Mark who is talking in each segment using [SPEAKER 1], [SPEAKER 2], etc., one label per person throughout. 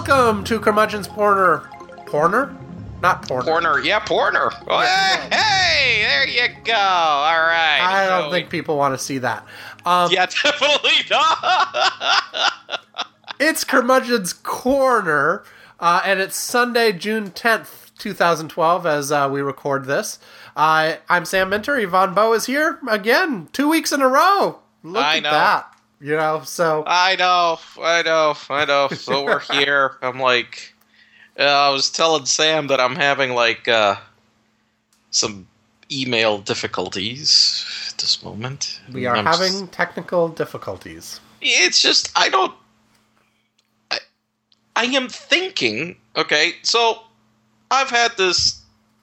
[SPEAKER 1] Welcome to Curmudgeon's Porner. Porner? Not Porner.
[SPEAKER 2] Porner, yeah, Porner. Oh, hey, there you go. All right.
[SPEAKER 1] I don't think people want to see that.
[SPEAKER 2] Yeah, definitely not.
[SPEAKER 1] It's Curmudgeon's Corner, and it's Sunday, June 10th, 2012, as we record this. I'm Sam Minter. Yvonne Bowe is here again, 2 weeks in a row. Look at that. You know, so...
[SPEAKER 2] I know. So we're here. I'm like... I was telling Sam that I'm having, like, some email difficulties at this moment.
[SPEAKER 1] We are having technical difficulties.
[SPEAKER 2] It's just, I am thinking, okay, so I've had this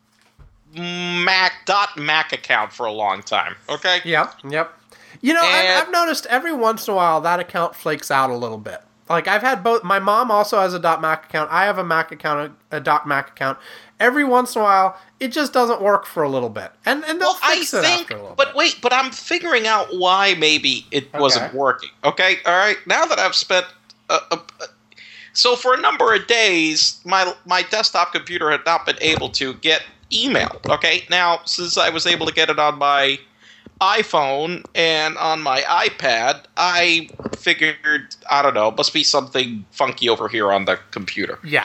[SPEAKER 2] Mac account for a long time, okay?
[SPEAKER 1] Yep. You know, I've noticed every once in a while that account flakes out a little bit. Like, I've had both. My mom also has a .Mac account. I have a Mac account, a .Mac account. Every once in a while, it just doesn't work for a little bit. And they'll fix it after a little bit.
[SPEAKER 2] But I'm figuring out why maybe it wasn't working. Okay? All right? Now that I've spent... so for a number of days, my desktop computer had not been able to get email. Okay? Now, since I was able to get it on my iPhone and on my iPad, I figured, I don't know, must be something funky over here on the computer.
[SPEAKER 1] Yeah.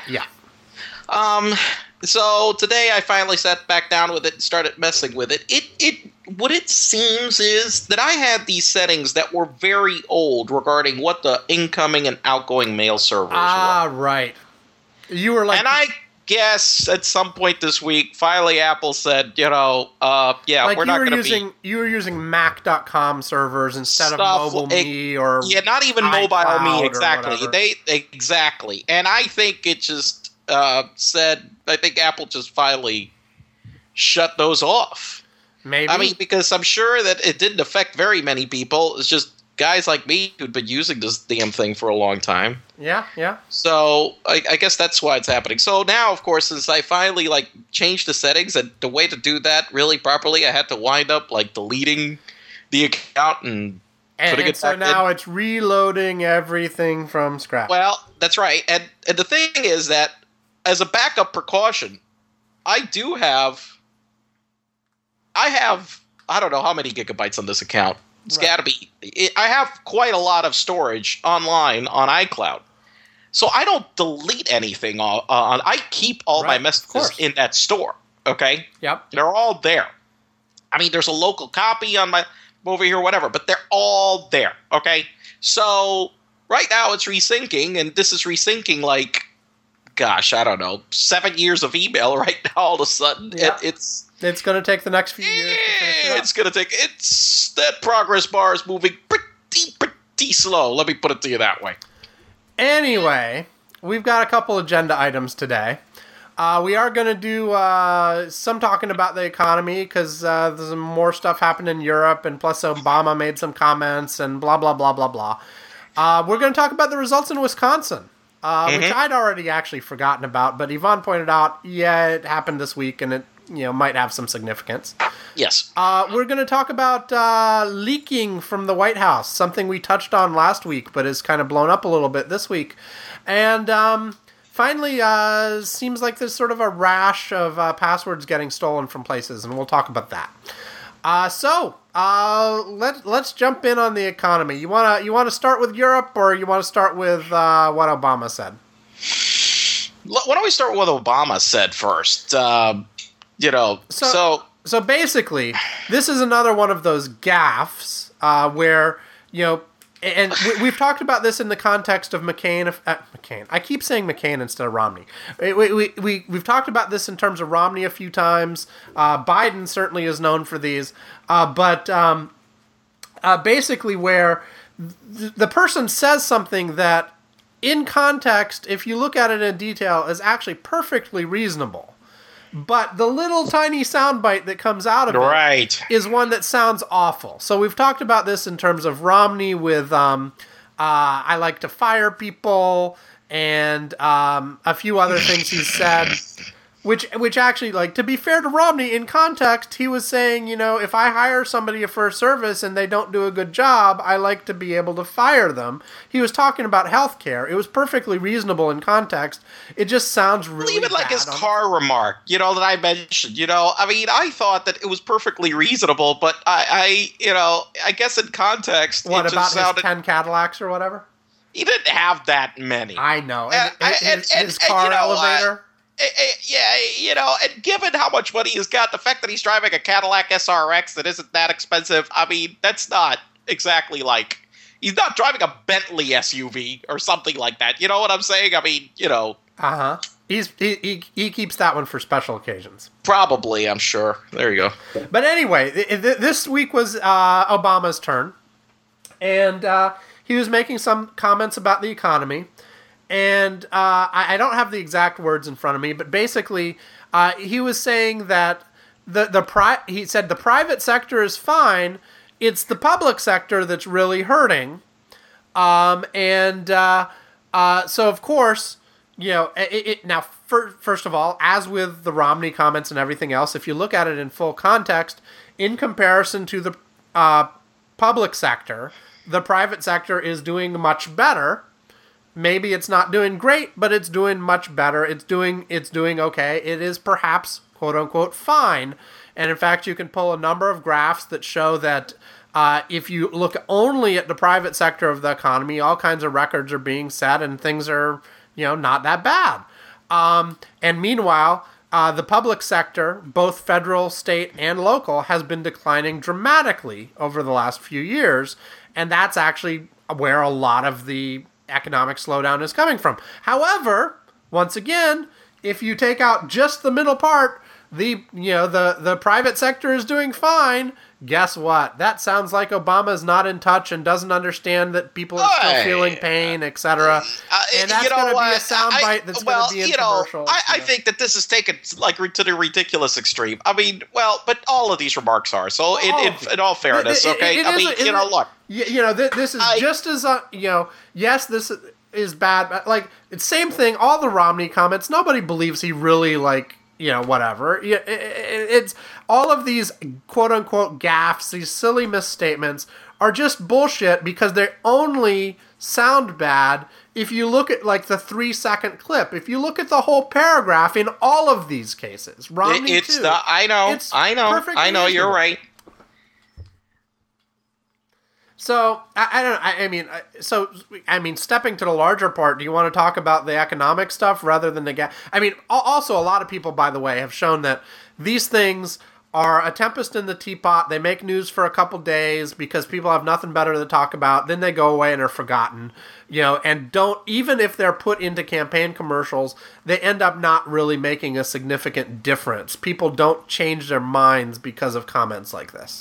[SPEAKER 2] So today I finally sat back down with it and started messing with it. What it seems is that I had these settings that were very old regarding what the incoming and outgoing mail servers were.
[SPEAKER 1] Ah, right. You were like...
[SPEAKER 2] And I guess at some point this week, finally Apple said, we're not going to be...
[SPEAKER 1] You were using Mac.com servers instead of MobileMe or...
[SPEAKER 2] Yeah, not even MobileMe, exactly. Exactly. And I think it just said... I think Apple just finally shut those off.
[SPEAKER 1] Maybe.
[SPEAKER 2] I mean, because I'm sure that it didn't affect very many people. It's just guys like me who'd been using this damn thing for a long time.
[SPEAKER 1] Yeah.
[SPEAKER 2] So I guess that's why it's happening. So now, of course, since I finally changed the settings, and the way to do that really properly, I had to wind up deleting the account and putting it back in.
[SPEAKER 1] So now it's reloading everything from scratch.
[SPEAKER 2] Well, that's right. And the thing is that as a backup precaution, I have I don't know how many gigabytes on this account. It's got to be. I have quite a lot of storage online on iCloud, so I don't delete anything. I keep all my messages in that store. Okay.
[SPEAKER 1] Yep.
[SPEAKER 2] They're all there. I mean, there's a local copy on my over here, whatever, but they're all there. Okay. So right now it's resyncing, and this is resyncing gosh, I don't know, 7 years of email right now. All of a sudden,
[SPEAKER 1] It's going to take the next few years to finish it up.
[SPEAKER 2] It's going to take... that progress bar is moving pretty slow. Let me put it to you that way.
[SPEAKER 1] Anyway, we've got a couple agenda items today. We are going to do some talking about the economy because there's more stuff happening in Europe, and plus Obama made some comments and blah, blah, blah, blah, blah. We're going to talk about the results in Wisconsin, which I'd already actually forgotten about, but Yvonne pointed out, it happened this week, and it might have some significance.
[SPEAKER 2] Yes.
[SPEAKER 1] We're going to talk about leaking from the White House, something we touched on last week, but is kind of blown up a little bit this week. And finally, seems like there's sort of a rash of passwords getting stolen from places, and we'll talk about that. So let's jump in on the economy. You want to start with Europe, or you want to start with what Obama said?
[SPEAKER 2] Why don't we start with what Obama said first?
[SPEAKER 1] So basically, this is another one of those gaffes where, and we've talked about this in the context of McCain. I keep saying McCain instead of Romney. We've talked about this in terms of Romney a few times. Biden certainly is known for these. But basically where the person says something that, in context, if you look at it in detail, is actually perfectly reasonable. But the little tiny soundbite that comes out of it is one that sounds awful. So we've talked about this in terms of Romney with I like to fire people and a few other things he's said Which actually, like, to be fair to Romney, in context, he was saying, if I hire somebody for a service and they don't do a good job, I like to be able to fire them. He was talking about healthcare. It was perfectly reasonable in context. It just sounds really
[SPEAKER 2] even like
[SPEAKER 1] bad
[SPEAKER 2] his car remark, that I mentioned, I thought that it was perfectly reasonable, but I guess in context,
[SPEAKER 1] what
[SPEAKER 2] it
[SPEAKER 1] about
[SPEAKER 2] just sounded,
[SPEAKER 1] his 10 Cadillacs or whatever?
[SPEAKER 2] He didn't have that many.
[SPEAKER 1] I know. And his car elevator.
[SPEAKER 2] And given how much money he's got, the fact that he's driving a Cadillac SRX that isn't that expensive, I mean, that's not exactly like, he's not driving a Bentley SUV or something like that. You know what I'm saying? I mean,
[SPEAKER 1] Uh-huh. He keeps that one for special occasions.
[SPEAKER 2] Probably, I'm sure. There you go.
[SPEAKER 1] But anyway, this week was Obama's turn. And he was making some comments about the economy. And I don't have the exact words in front of me, but basically he was saying that he said the private sector is fine, it's the public sector that's really hurting. So of course, now first of all, as with the Romney comments and everything else, if you look at it in full context, in comparison to the public sector, the private sector is doing much better. Maybe it's not doing great, but it's doing much better. It's doing okay. It is perhaps, quote unquote, fine. And in fact, you can pull a number of graphs that show that if you look only at the private sector of the economy, all kinds of records are being set and things are, not that bad. And meanwhile, the public sector, both federal, state, and local, has been declining dramatically over the last few years. And that's actually where a lot of the economic slowdown is coming from. However, once again, if you take out just the middle part, the private sector is doing fine. Guess what? That sounds like Obama's not in touch and doesn't understand that people are still feeling pain, etc. And that's going to be a soundbite that's going to be in commercials.
[SPEAKER 2] I think that this is taken to the ridiculous extreme. I mean, but all of these remarks are. So in all fairness, okay? Look.
[SPEAKER 1] This is just as, yes, this is bad. But, like, it's same thing, all the Romney comments, nobody believes he really, whatever. It's all of these quote-unquote gaffes, these silly misstatements, are just bullshit because they only sound bad if you look at, the 3-second clip. If you look at the whole paragraph in all of these cases, Romney too.
[SPEAKER 2] I know, you're right.
[SPEAKER 1] So, I mean, stepping to the larger part, do you want to talk about the economic stuff rather than the gas? I mean, also, a lot of people, by the way, have shown that these things are a tempest in the teapot. They make news for a couple days because people have nothing better to talk about. Then they go away and are forgotten, and even if they're put into campaign commercials, they end up not really making a significant difference. People don't change their minds because of comments like this.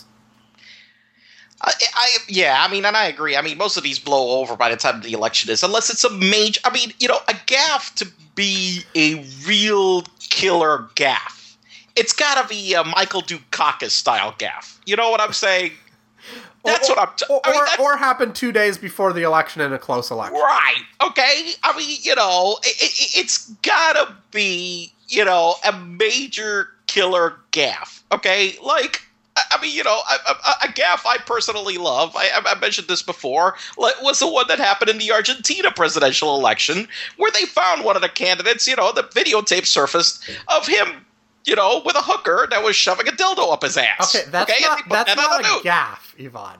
[SPEAKER 2] And I agree. I mean, most of these blow over by the time the election is, unless it's a major. I mean, a gaffe to be a real killer gaffe, it's got to be a Michael Dukakis style gaffe. You know what I'm saying? That's what I'm.
[SPEAKER 1] Or happened 2 days before the election in a close election,
[SPEAKER 2] right? Okay. I mean, it's got to be a major killer gaffe. Okay, I mean, a gaffe I personally love, I mentioned this before, was the one that happened in the Argentina presidential election, where they found one of the candidates, the videotape surfaced of him, with a hooker that was shoving a dildo up his ass.
[SPEAKER 1] Okay, that's not a gaffe, Yvonne.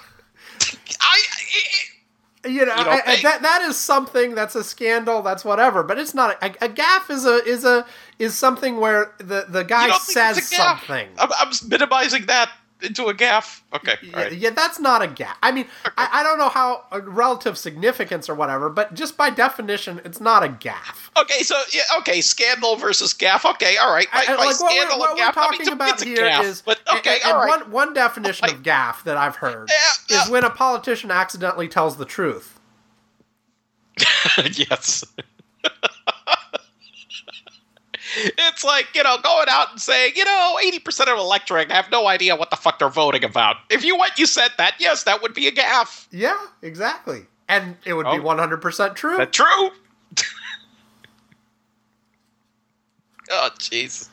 [SPEAKER 1] That is something that's a scandal. That's whatever, but it's not a gaffe. Is something where the guy says something.
[SPEAKER 2] I'm minimizing that into a gaffe. Okay, right.
[SPEAKER 1] Yeah, that's not a gaffe. I mean, okay. I don't know how relative significance or whatever, but just by definition, it's not a gaffe.
[SPEAKER 2] Okay, so scandal versus gaffe. Okay, all right.
[SPEAKER 1] What we're talking about here is, but okay, all right. One definition of gaffe that I've heard is when a politician accidentally tells the truth.
[SPEAKER 2] Yes. It's like, going out and saying, 80% of the electorate have no idea what the fuck they're voting about. If you said that, yes, that would be a gaffe.
[SPEAKER 1] Yeah, exactly. And it would be 100% true.
[SPEAKER 2] That's true. Oh, jeez.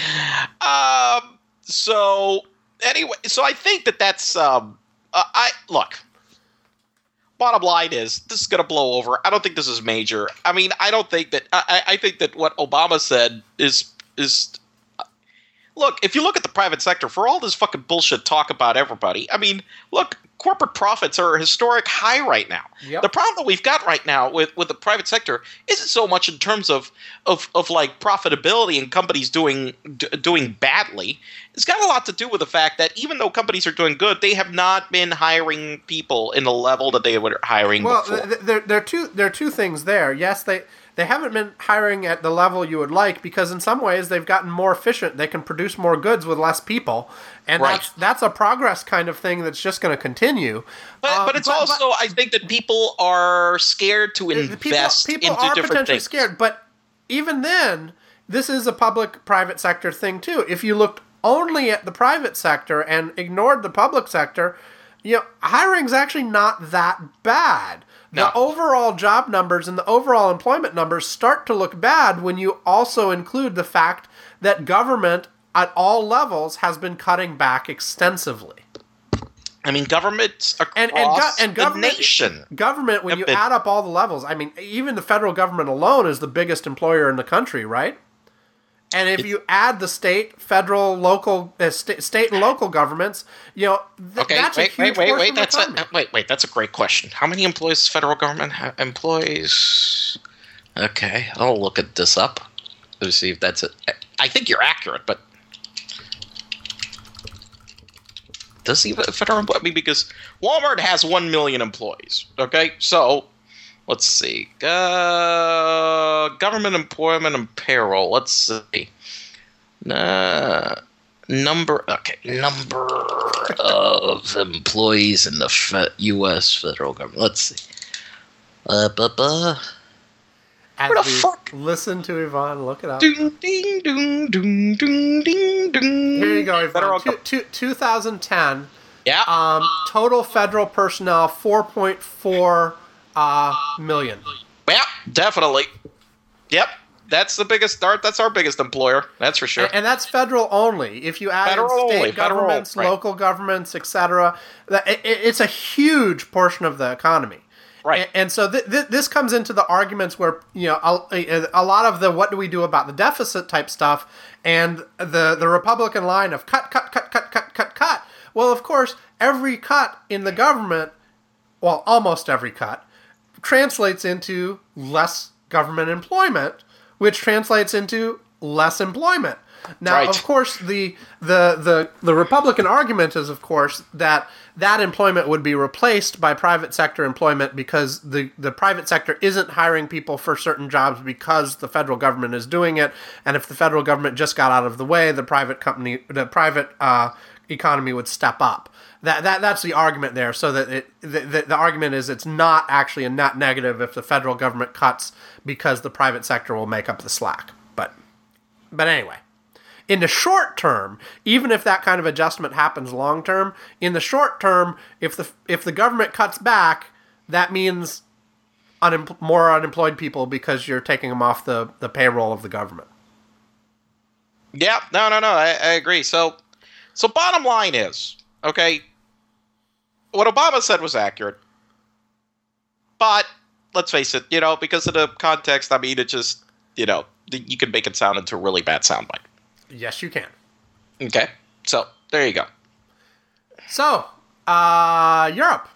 [SPEAKER 2] So anyway, so I think that's I look. Bottom line is, this is going to blow over. I don't think this is major. I mean, I don't think that. I think that what Obama said is. Look, if you look at the private sector, for all this fucking bullshit talk about everybody, I mean, look, corporate profits are a historic high right now.
[SPEAKER 1] Yep.
[SPEAKER 2] The problem that we've got right now with the private sector isn't so much in terms of like profitability and companies doing badly. It's got a lot to do with the fact that even though companies are doing good, they have not been hiring people in the level that they were hiring before.
[SPEAKER 1] Well, there are two things there. Yes, they haven't been hiring at the level you would like because in some ways they've gotten more efficient. They can produce more goods with less people. And
[SPEAKER 2] right.
[SPEAKER 1] that's a progress kind of thing that's just going to continue.
[SPEAKER 2] But it's also, I think that people are scared to invest
[SPEAKER 1] people
[SPEAKER 2] into
[SPEAKER 1] are
[SPEAKER 2] different
[SPEAKER 1] potentially
[SPEAKER 2] things.
[SPEAKER 1] scared. But even then, this is a public-private sector thing too. If you looked only at the private sector and ignored the public sector, hiring's actually not that bad.
[SPEAKER 2] No.
[SPEAKER 1] The overall job numbers and the overall employment numbers start to look bad when you also include the fact that government at all levels has been cutting back extensively.
[SPEAKER 2] I mean, governments across the nation.
[SPEAKER 1] Government, when you add up all the levels, I mean, even the federal government alone is the biggest employer in the country, right? And if you add the state, federal, local, state and local governments, that's a huge portion of the economy.
[SPEAKER 2] Wait, that's a great question. How many employees does the federal government employs? Okay, I'll look at this up to see if that's it. I think you're accurate, but does he have a federal employee? I mean, because Walmart has 1 million employees. Okay, so let's see. Government employment and payroll. Let's see. Number of employees in the U.S. federal government. Let's see. Where the fuck?
[SPEAKER 1] Listen to Yvonne. Look it up.
[SPEAKER 2] Ding, ding, ding, ding, ding, ding, ding.
[SPEAKER 1] Here you go, Yvonne. 2010.
[SPEAKER 2] Yeah.
[SPEAKER 1] Total federal personnel, 4.4 million.
[SPEAKER 2] Yeah, definitely. Yep. That's the biggest start. That's our biggest employer. That's for sure.
[SPEAKER 1] And that's federal only. If you add in state governments, local governments, etc., it's a huge portion of the economy.
[SPEAKER 2] Right.
[SPEAKER 1] And so this comes into the arguments where a lot of the what do we do about the deficit type stuff and the Republican line of cut. Well, of course, every cut in the government, well, almost every cut, translates into less government employment, which translates into less employment. Now,
[SPEAKER 2] right.
[SPEAKER 1] Of course, the Republican argument is, of course, that employment would be replaced by private sector employment because the private sector isn't hiring people for certain jobs because the federal government is doing it, and if the federal government just got out of the way, the private economy would step up. That's the argument there. So that the argument is it's not actually a net negative if the federal government cuts because the private sector will make up the slack. But anyway, in the short term, even if that kind of adjustment happens long term, in the short term, if the government cuts back, that means more unemployed people because you're taking them off the payroll of the government.
[SPEAKER 2] Yeah, no, I agree. So bottom line is, okay, what Obama said was accurate, but let's face it, because of the context, I mean, it just, you can make it sound into a really bad soundbite.
[SPEAKER 1] Yes, you can.
[SPEAKER 2] Okay, so there you go.
[SPEAKER 1] So, Europe.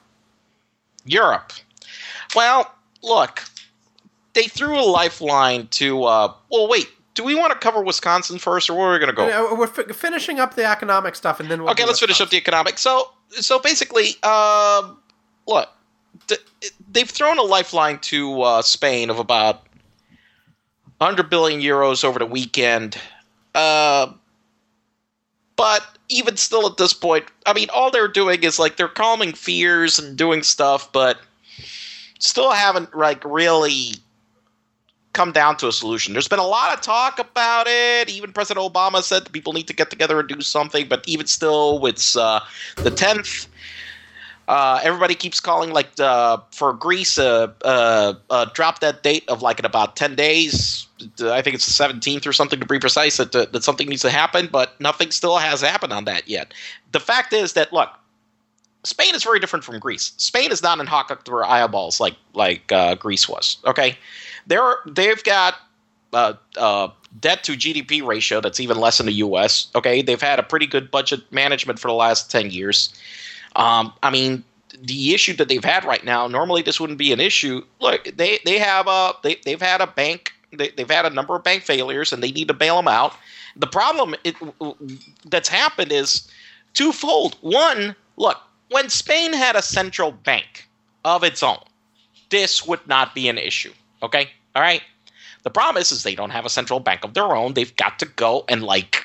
[SPEAKER 2] Well, look, they threw a lifeline to, well, wait. Do we want to cover Wisconsin first, or where are we going to go?
[SPEAKER 1] We're finishing up the economic stuff, and then we'll.
[SPEAKER 2] Okay, let's finish up the economic. So basically, look, they've thrown a lifeline to Spain of about 100 billion euros over the weekend. But even still, at this point, I mean, all they're doing is they're calming fears and doing stuff, but still haven't really come down to a solution. There's been a lot of talk about it. Even President Obama said that people need to get together and do something, but even still, it's the 10th. Everybody keeps calling for Greece drop that date of in about 10 days. I think it's the 17th or something to be precise that something needs to happen, but nothing still has happened on that yet. The fact is that, look, Spain is very different from Greece. Spain is not in hawk up their eyeballs like Greece was. Okay, they've got debt to GDP ratio that's even less than the U.S. Okay, they've had a pretty good budget management for the last 10 years. I mean, the issue that they've had right now, normally this wouldn't be an issue. Look, they've had a bank. They've had a number of bank failures, and they need to bail them out. The problem that's happened is twofold. One, look, when Spain had a central bank of its own, this would not be an issue. Okay, all right. The problem is they don't have a central bank of their own. They've got to go and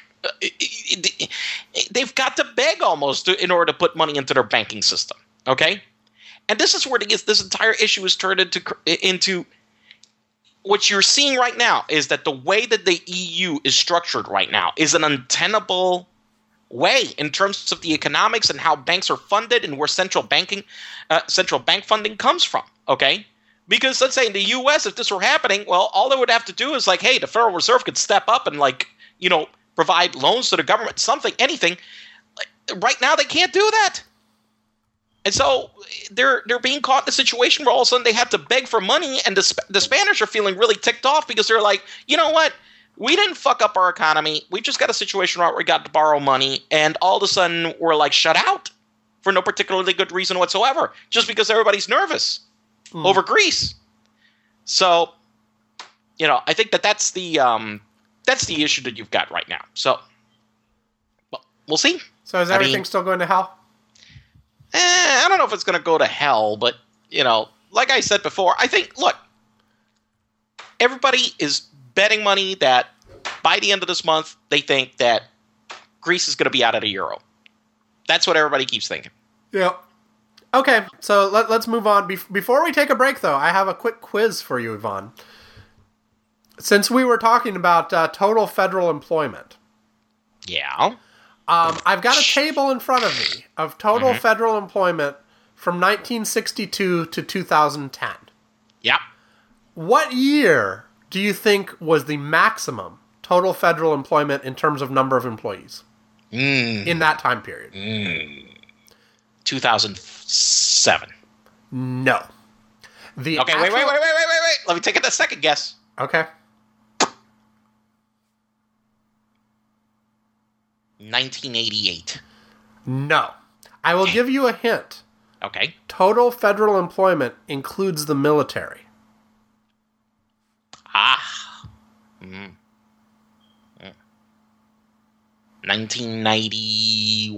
[SPEAKER 2] they've got to beg almost in order to put money into their banking system. Okay, and this is where this entire issue is turned into what you're seeing right now is that the way that the EU is structured right now is an untenable way in terms of the economics and how banks are funded and where central bank funding comes from. Okay. Because let's say in the U.S., if this were happening, well, all they would have to do is hey, the Federal Reserve could step up and provide loans to the government, something, anything. Right now, they can't do that, and so they're being caught in a situation where all of a sudden they have to beg for money, and the Spanish are feeling really ticked off because they're like, you know what? We didn't fuck up our economy. We just got a situation where we got to borrow money, and all of a sudden we're shut out for no particularly good reason whatsoever, just because everybody's nervous over Greece. So, I think that's the issue that you've got right now. So, well, we'll see.
[SPEAKER 1] So is everything still going to hell?
[SPEAKER 2] I don't know if it's going to go to hell, but, like I said before, I think, look, everybody is betting money that by the end of this month, they think that Greece is going to be out of the euro. That's what everybody keeps thinking.
[SPEAKER 1] Yeah. Okay, so let's move on. Before we take a break, though, I have a quick quiz for you, Yvonne. Since we were talking about total federal employment.
[SPEAKER 2] Yeah.
[SPEAKER 1] I've got a table in front of me of total federal employment from 1962 to 2010.
[SPEAKER 2] Yep.
[SPEAKER 1] What year do you think was the maximum total federal employment in terms of number of employees in that time period?
[SPEAKER 2] 2007.
[SPEAKER 1] No.
[SPEAKER 2] Wait. Let me take a second guess.
[SPEAKER 1] Okay.
[SPEAKER 2] 1988.
[SPEAKER 1] No. I will give you a hint.
[SPEAKER 2] Okay.
[SPEAKER 1] Total federal employment includes the military.
[SPEAKER 2] 1991?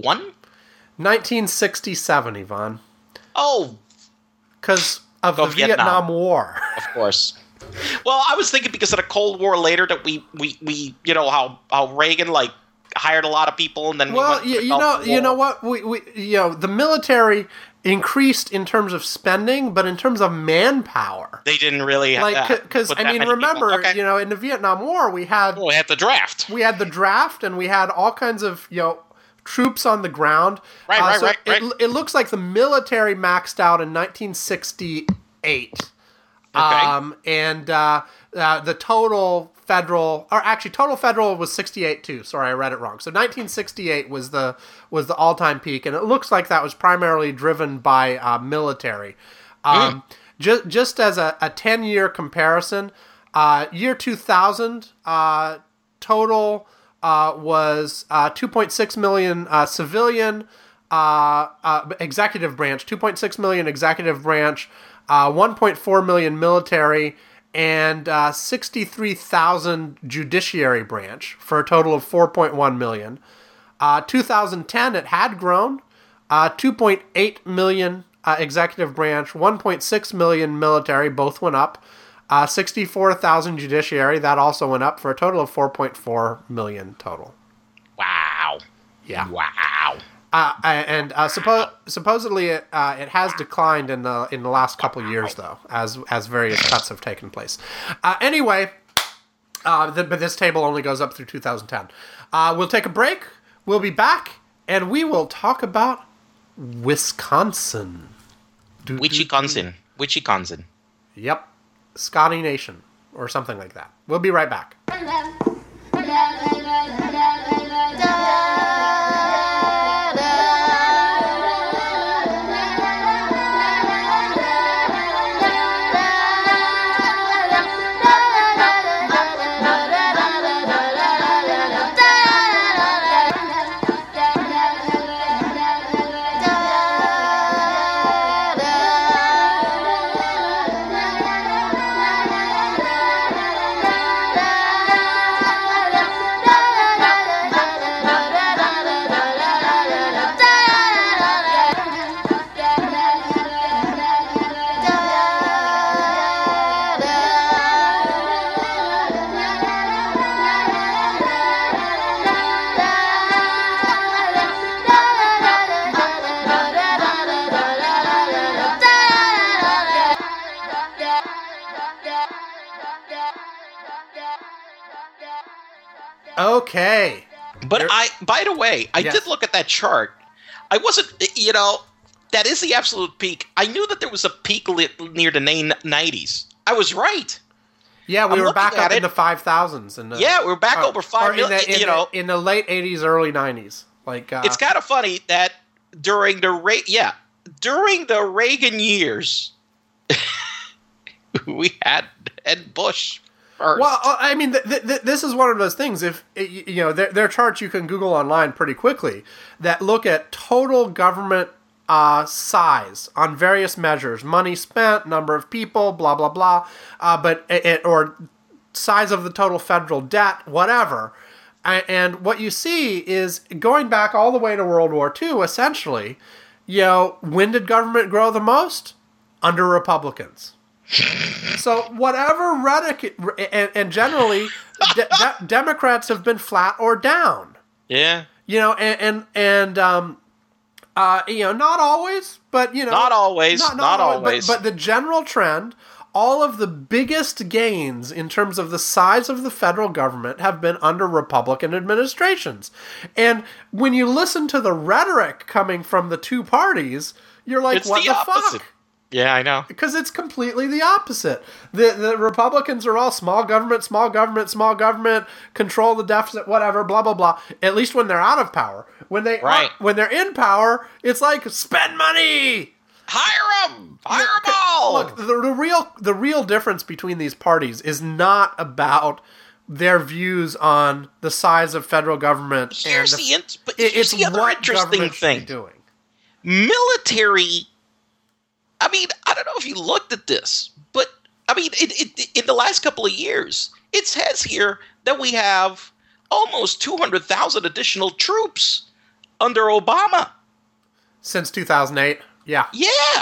[SPEAKER 1] 1967, Yvonne.
[SPEAKER 2] Oh.
[SPEAKER 1] Because of the Vietnam War.
[SPEAKER 2] Of course. Well, I was thinking because of the Cold War later that we how Reagan hired a lot of people and then
[SPEAKER 1] you know what we the military increased in terms of spending, but in terms of manpower,
[SPEAKER 2] they didn't really
[SPEAKER 1] because remember in the Vietnam War we had
[SPEAKER 2] the draft.
[SPEAKER 1] We had the draft, and we had all kinds of troops on the ground.
[SPEAKER 2] Right.
[SPEAKER 1] It looks like the military maxed out in 1968.
[SPEAKER 2] Okay.
[SPEAKER 1] And the total federal was 68 too. Sorry, I read it wrong. So 1968 was the all-time peak, and it looks like that was primarily driven by military. Just as a 10-year comparison, year 2000 total was 2.6 million civilian executive branch, 2.6 million executive branch, 1.4 million military, and 63,000 judiciary branch, for a total of 4.1 million. 2010, it had grown. 2.8 million executive branch, 1.6 million military, both went up. 64,000 judiciary, that also went up, for a total of 4.4 million total.
[SPEAKER 2] Wow.
[SPEAKER 1] Yeah.
[SPEAKER 2] Wow.
[SPEAKER 1] Supposedly it has declined in the last couple of years, though, as various cuts have taken place. Anyway, but this table only goes up through 2010. We'll take a break. We'll be back, and we will talk about Wisconsin.
[SPEAKER 2] Wisconsin.
[SPEAKER 1] Yep. Scotty Nation. Or something like that. We'll be right back. Okay.
[SPEAKER 2] But by the way, I did look at that chart. I wasn't, that is the absolute peak. I knew that there was a peak near the 90s. I was right.
[SPEAKER 1] Yeah, we were back up in the 5,000s.
[SPEAKER 2] Yeah, we were back over 5 million.
[SPEAKER 1] In the late 80s, early 90s.
[SPEAKER 2] It's kind of funny that during the Reagan years, we had Ed Bush first.
[SPEAKER 1] Well, I mean, this is one of those things. If there are charts you can Google online pretty quickly that look at total government size on various measures: money spent, number of people, blah blah blah, or size of the total federal debt, whatever. And what you see is going back all the way to World War II. Essentially, when did government grow the most? Under Republicans. So whatever rhetoric, and generally, Democrats have been flat or down.
[SPEAKER 2] Yeah.
[SPEAKER 1] Not always, but
[SPEAKER 2] not always.
[SPEAKER 1] But the general trend, all of the biggest gains in terms of the size of the federal government have been under Republican administrations. And when you listen to the rhetoric coming from the two parties, you're like, what the fuck?
[SPEAKER 2] Yeah, I know.
[SPEAKER 1] Because it's completely the opposite. The Republicans are all small government, control the deficit, whatever, blah, blah, blah. At least when they're out of power. When they're in power, it's like, spend money!
[SPEAKER 2] Hire them! Hire them all!
[SPEAKER 1] Look, the real difference between these parties is not about their views on the size of federal government.
[SPEAKER 2] Here's the other interesting thing.
[SPEAKER 1] Doing.
[SPEAKER 2] Military... I mean, I don't know if you looked at this, but, I mean, in the last couple of years, it says here that we have almost 200,000 additional troops under Obama.
[SPEAKER 1] Since 2008, yeah.
[SPEAKER 2] Yeah.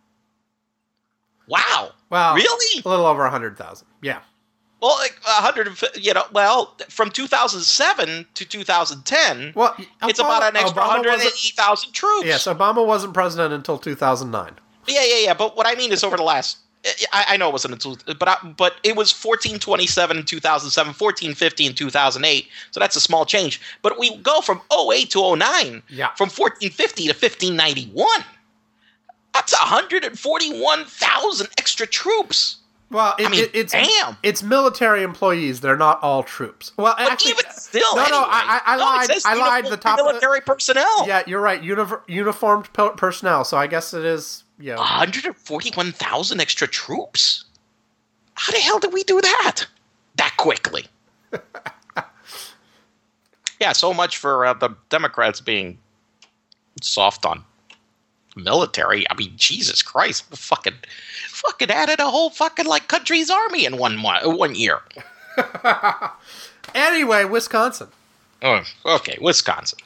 [SPEAKER 2] Wow.
[SPEAKER 1] Well,
[SPEAKER 2] really?
[SPEAKER 1] A little over 100,000, yeah.
[SPEAKER 2] Well, like 100, from 2007 to 2010, it's about an extra 180,000 troops.
[SPEAKER 1] Yes, Obama wasn't president until 2009.
[SPEAKER 2] Yeah. But what I mean is over the last, I know it wasn't until, but it was 1427 in 2007, 1450 in 2008. So that's a small change. But we go from 08 to 09, from 1450 to 1591. That's 141,000 extra troops.
[SPEAKER 1] Well, it's military employees. They're not all troops. Well,
[SPEAKER 2] but
[SPEAKER 1] actually,
[SPEAKER 2] even still,
[SPEAKER 1] I lied. The top
[SPEAKER 2] military personnel.
[SPEAKER 1] Yeah, you're right. Uniformed personnel. So I guess it is.
[SPEAKER 2] 141,000 extra troops. How the hell did we do that quickly? Yeah, so much for the Democrats being soft on military. I mean, Jesus Christ, fucking added a whole fucking country's army in 1 year.
[SPEAKER 1] Anyway, Wisconsin.
[SPEAKER 2] Oh, okay, Wisconsin.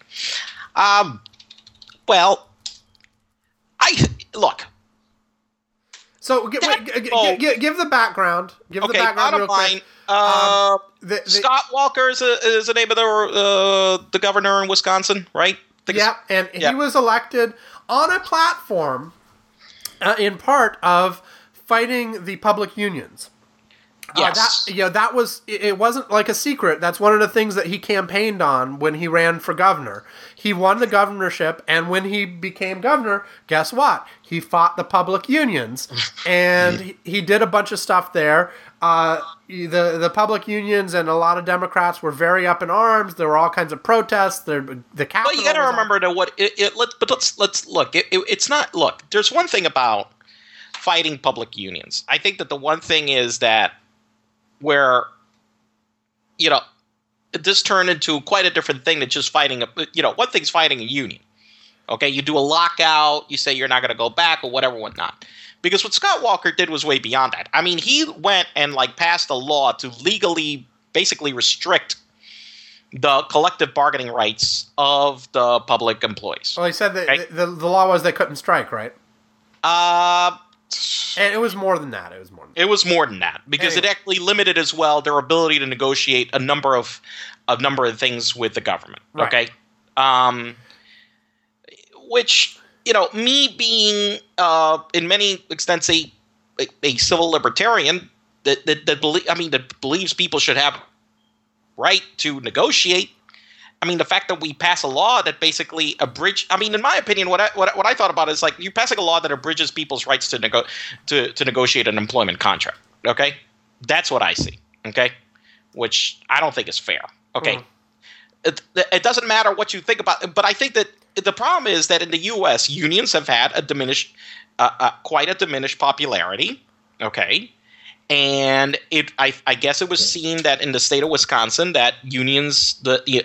[SPEAKER 2] Well, look.
[SPEAKER 1] So give the background. Give the background real quick.
[SPEAKER 2] Scott Walker is the name of the governor in Wisconsin, right?
[SPEAKER 1] He was elected on a platform, in part of fighting the public unions.
[SPEAKER 2] Yes.
[SPEAKER 1] That was, it wasn't like a secret. That's one of the things that he campaigned on when he ran for governor. He won the governorship, and when he became governor, guess what? He fought the public unions, and he did a bunch of stuff there. The public unions and a lot of Democrats were very up in arms. There were all kinds of protests. The Capitol.
[SPEAKER 2] Well, you got to remember let's look. It's not. Look, there's one thing about fighting public unions. I think that the one thing is that where, this turned into quite a different thing than just fighting one thing's fighting a union. Okay, you do a lockout, you say you're not going to go back or whatever, whatnot. Because what Scott Walker did was way beyond that. I mean, he went and passed a law to legally basically restrict the collective bargaining rights of the public employees.
[SPEAKER 1] Well, he said that the law was they couldn't strike, right? And it was more than that. It was more than that
[SPEAKER 2] because it actually limited as well their ability to negotiate a number of things with the government.
[SPEAKER 1] Right.
[SPEAKER 2] Okay, which me being in many extents a civil libertarian that believes people should have right to negotiate. I mean, the fact that we pass a law that basically in my opinion, what I thought about is you're passing a law that abridges people's rights to negotiate an employment contract. Okay, that's what I see. Okay, which I don't think is fair. Okay, it doesn't matter what you think about, but I think that the problem is that in the U.S., unions have had quite a diminished popularity. Okay. And I guess it was seen that in the state of Wisconsin that unions, the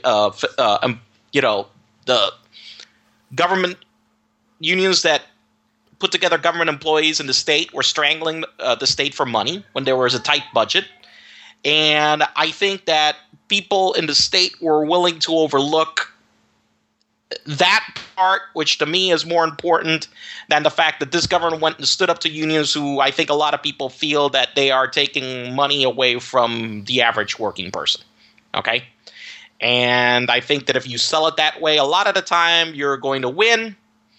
[SPEAKER 2] government unions that put together government employees in the state were strangling the state for money when there was a tight budget. And I think that people in the state were willing to overlook that part, which to me is more important than the fact that this government went and stood up to unions who I think a lot of people feel that they are taking money away from the average working person. Okay? And I think that if you sell it that way, a lot of the time you're going to win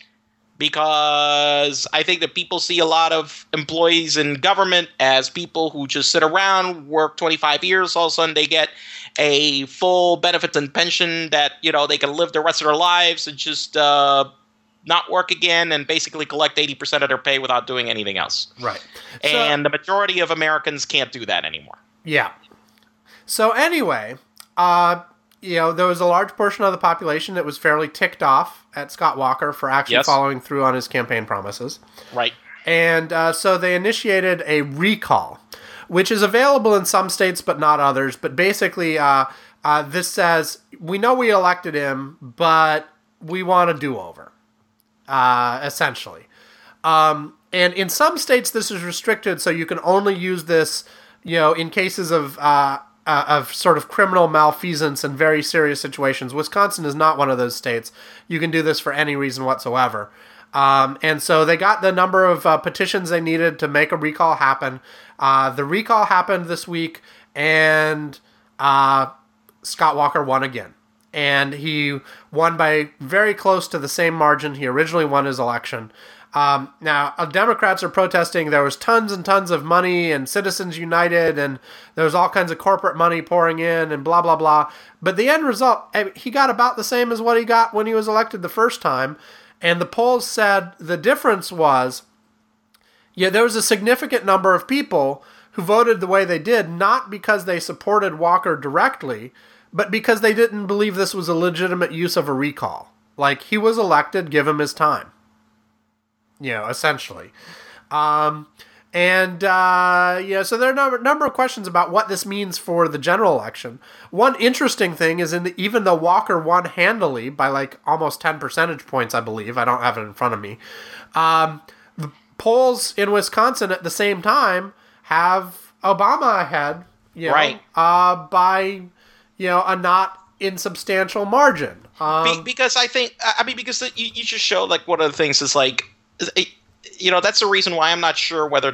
[SPEAKER 2] because I think that people see a lot of employees in government as people who just sit around, work 25 years, all of a sudden they get a full benefits and pension that, they can live the rest of their lives and just not work again and basically collect 80% of their pay without doing anything else.
[SPEAKER 1] Right.
[SPEAKER 2] And the majority of Americans can't do that anymore.
[SPEAKER 1] Yeah. So anyway, there was a large portion of the population that was fairly ticked off at Scott Walker for actually following through on his campaign promises.
[SPEAKER 2] Right.
[SPEAKER 1] And so they initiated a recall, which is available in some states but not others. But basically, this says, we know we elected him, but we want a do-over, essentially. And in some states, this is restricted, so you can only use this, in cases of sort of criminal malfeasance and very serious situations. Wisconsin is not one of those states. You can do this for any reason whatsoever. And so they got the number of petitions they needed to make a recall happen. The recall happened this week, and Scott Walker won again. And he won by very close to the same margin he originally won his election. Now, Democrats are protesting. There was tons and tons of money and Citizens United, and there was all kinds of corporate money pouring in and blah, blah, blah. But the end result, he got about the same as what he got when he was elected the first time. And the polls said the difference was, there was a significant number of people who voted the way they did, not because they supported Walker directly, but because they didn't believe this was a legitimate use of a recall. He was elected, give him his time. Essentially. So there are a number of questions about what this means for the general election. One interesting thing is even though Walker won handily by almost 10 percentage points, I believe, I don't have it in front of me, the polls in Wisconsin at the same time have Obama ahead,
[SPEAKER 2] right.
[SPEAKER 1] By, a not insubstantial margin.
[SPEAKER 2] Because I think, because you just show one of the things is that's the reason why I'm not sure whether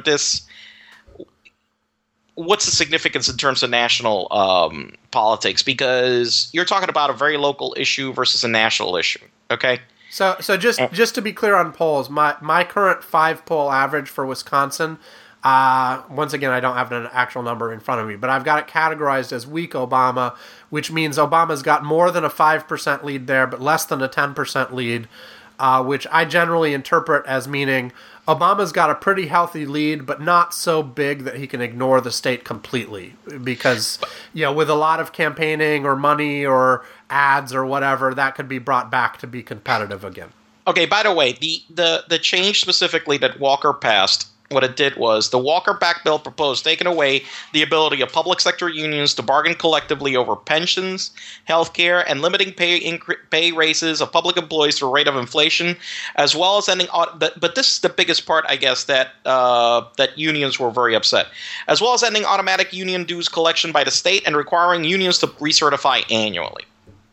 [SPEAKER 2] what's the significance in terms of national politics, because you're talking about a very local issue versus a national issue. Okay. So
[SPEAKER 1] just to be clear on polls, my current 5-poll average for Wisconsin Once again, I don't have an actual number in front of me, but I've got it categorized as weak Obama, which means Obama's got more than a 5% lead there, but less than a 10% lead, which I generally interpret as meaning Obama's got a pretty healthy lead, but not so big that he can ignore the state completely. Because, with a lot of campaigning or money or ads or whatever, that could be brought back to be competitive again.
[SPEAKER 2] Okay, by the way, the change specifically that Walker passed, what it did was the Walker-backed bill proposed taking away the ability of public sector unions to bargain collectively over pensions, health care, and limiting pay raises of public employees to a rate of inflation, as well as ending but this is the biggest part, I guess, that unions were very upset, as well as ending automatic union dues collection by the state and requiring unions to recertify annually.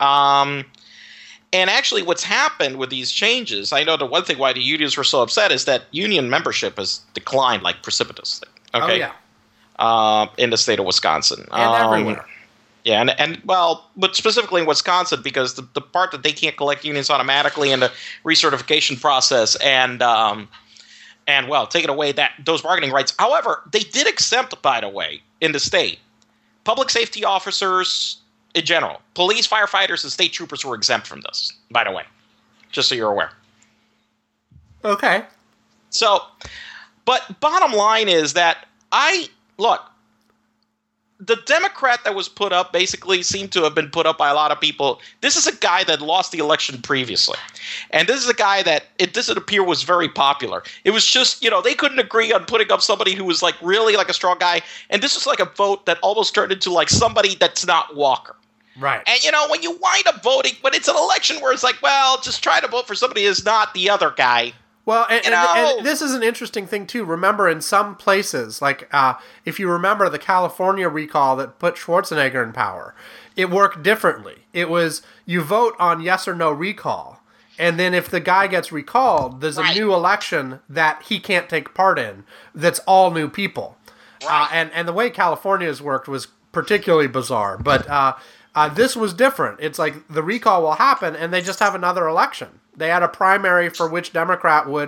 [SPEAKER 2] And actually, what's happened with these changes, I know the one thing why the unions were so upset is that union membership has declined like precipitously. Okay?
[SPEAKER 1] Oh, yeah.
[SPEAKER 2] In the state of Wisconsin.
[SPEAKER 1] And everywhere.
[SPEAKER 2] Yeah, but specifically in Wisconsin, because the part that they can't collect unions automatically in the recertification process and taking away those bargaining rights. However, they did exempt, by the way, in the state, public safety officers in general. Police, firefighters, and state troopers were exempt from this, by the way. Just so you're aware.
[SPEAKER 1] Okay.
[SPEAKER 2] So, but bottom line is that the Democrat that was put up basically seemed to have been put up by a lot of people. This is a guy that lost the election previously. And this is a guy that it doesn't appear was very popular. It was just, they couldn't agree on putting up somebody who was like really like a strong guy. And this was like a vote that almost turned into like somebody that's not Walker.
[SPEAKER 1] Right.
[SPEAKER 2] And, when you wind up voting, when it's an election where it's like, well, just try to vote for somebody who's not the other guy.
[SPEAKER 1] Well, and this is an interesting thing, too. Remember, in some places, like if you remember the California recall that put Schwarzenegger in power, it worked differently. It was you vote on yes or no recall, and then if the guy gets recalled, there's a new election that he can't take part in that's all new people. Right. And the way California's worked was particularly bizarre, but this was different. It's like the recall will happen, and they just have another election. They had a primary for which Democrat would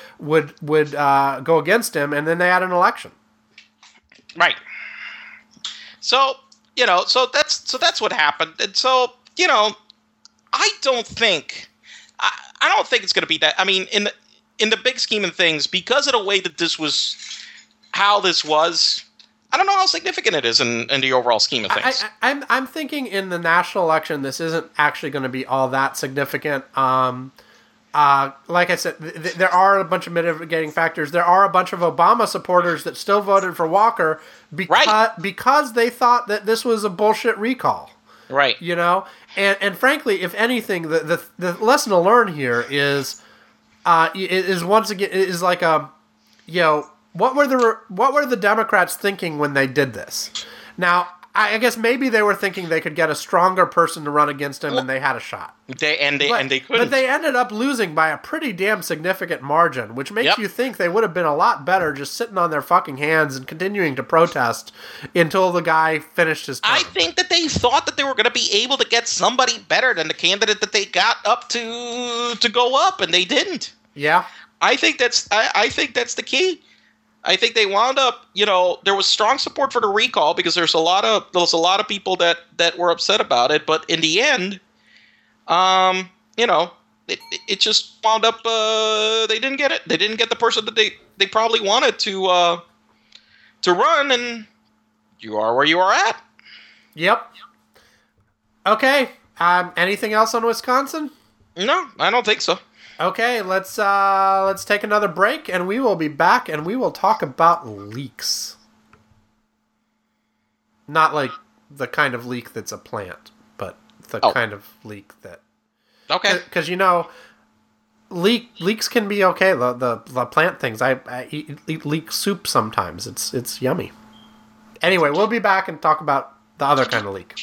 [SPEAKER 1] go against him, and then they had an election. Right.
[SPEAKER 2] So that's what happened, and so I don't think it's going to be that. I mean, in the big scheme of things, because of the way that this was, how this was. I don't know how significant it is in the overall scheme of things.
[SPEAKER 1] I'm thinking in the national election, this isn't actually going to be all that significant. Like I said, there are a bunch of mitigating factors. There are a bunch of Obama supporters that still voted for Walker because they thought that this was a bullshit recall.
[SPEAKER 2] Right.
[SPEAKER 1] And frankly, if anything, the lesson to learn here is once again is like what were the Democrats thinking when they did this? Now, I guess maybe they were thinking they could get a stronger person to run against him, and they had a shot.
[SPEAKER 2] They couldn't.
[SPEAKER 1] But they ended up losing by a pretty damn significant margin, which makes you think they would have been a lot better just sitting on their fucking hands and continuing to protest until the guy finished his term.
[SPEAKER 2] I think that they thought that they were going to be able to get somebody better than the candidate that they got up to go up, and they didn't.
[SPEAKER 1] Yeah.
[SPEAKER 2] I think that's the key. I think they wound up, there was strong support for the recall because there was a lot of people that were upset about it. But in the end, it just wound up, they didn't get it. They didn't get the person that they probably wanted to run, and you are where you are at.
[SPEAKER 1] Yep. Okay. Anything else on Wisconsin?
[SPEAKER 2] No, I don't think so.
[SPEAKER 1] Okay, let's take another break, and we will be back, and we will talk about leeks. Not like the kind of leek that's a plant, but the kind of leek that.
[SPEAKER 2] Okay.
[SPEAKER 1] Because leeks can be okay. The plant things. I eat leek soup sometimes. It's yummy. Anyway, we'll be back and talk about the other kind of leek.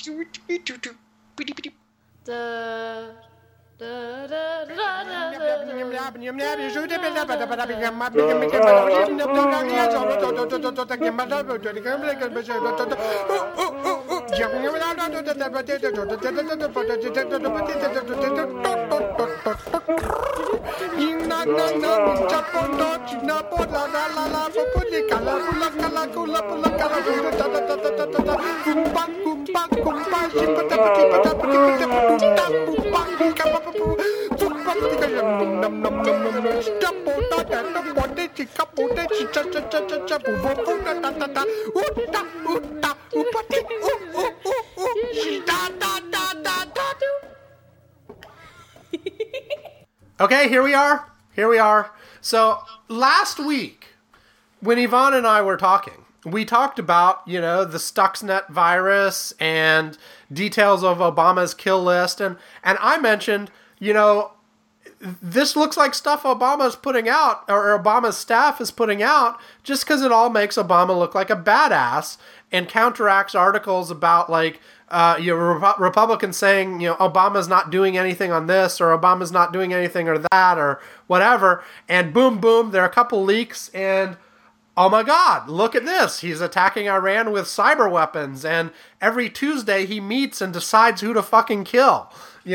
[SPEAKER 1] Okay, here we are. So last week, when Yvonne and I were talking, we talked about, the Stuxnet virus and details of Obama's kill list. And I mentioned, this looks like stuff Obama's putting out, or Obama's staff is putting out, just because it all makes Obama look like a badass and counteracts articles about, like, Republicans saying, Obama's not doing anything on this, or Obama's not doing anything or that, or whatever. And boom, boom, there are a couple leaks, and oh my God, look at this. He's attacking Iran with cyber weapons, and every Tuesday he meets and decides who to fucking kill,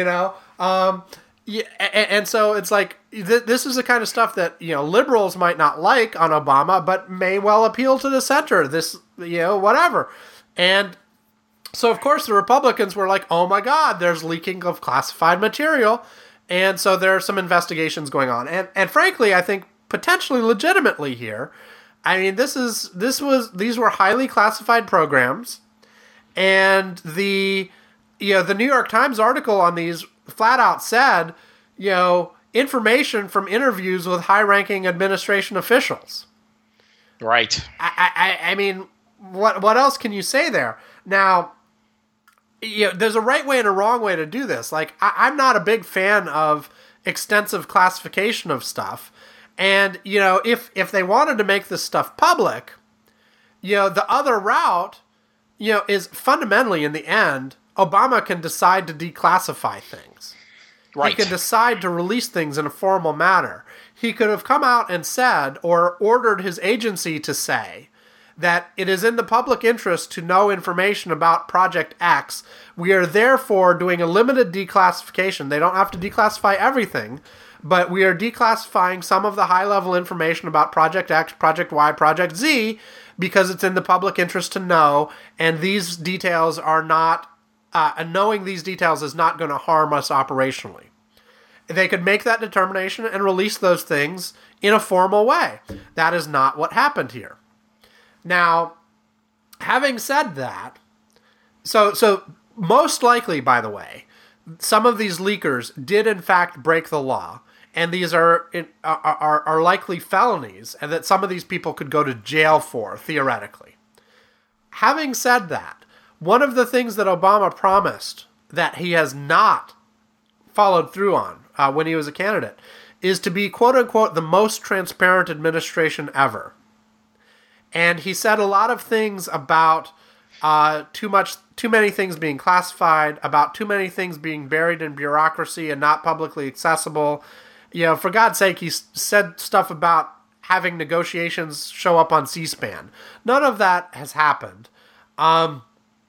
[SPEAKER 1] and so it's like, this is the kind of stuff that, liberals might not like on Obama, but may well appeal to the center, whatever. And so, of course, the Republicans were like, oh my God, there's leaking of classified material. And so there are some investigations going on. And frankly, I think potentially legitimately here, I mean, these were highly classified programs. And the New York Times article on these flat out said, information from interviews with high-ranking administration officials.
[SPEAKER 2] Right.
[SPEAKER 1] I mean, what else can you say there? Now, there's a right way and a wrong way to do this. Like, I'm not a big fan of extensive classification of stuff. And, if they wanted to make this stuff public, the other route, is fundamentally, in the end, Obama can decide to declassify things. Right. He can decide to release things in a formal manner. He could have come out and said, or ordered his agency to say, that it is in the public interest to know information about Project X. We are therefore doing a limited declassification. They don't have to declassify everything, but we are declassifying some of the high-level information about Project X, Project Y, Project Z, because it's in the public interest to know, and these details are not, knowing these details is not going to harm us operationally. They could make that determination and release those things in a formal way. That is not what happened here. Now, having said that, so most likely, by the way, some of these leakers did in fact break the law, and these are likely felonies, and that some of these people could go to jail for, theoretically. Having said that, one of the things that Obama promised that he has not followed through on when he was a candidate is to be, quote-unquote, the most transparent administration ever. And he said a lot of things about too many things being classified, about too many things being buried in bureaucracy and not publicly accessible. For God's sake, he said stuff about having negotiations show up on C-SPAN. None of that has happened. And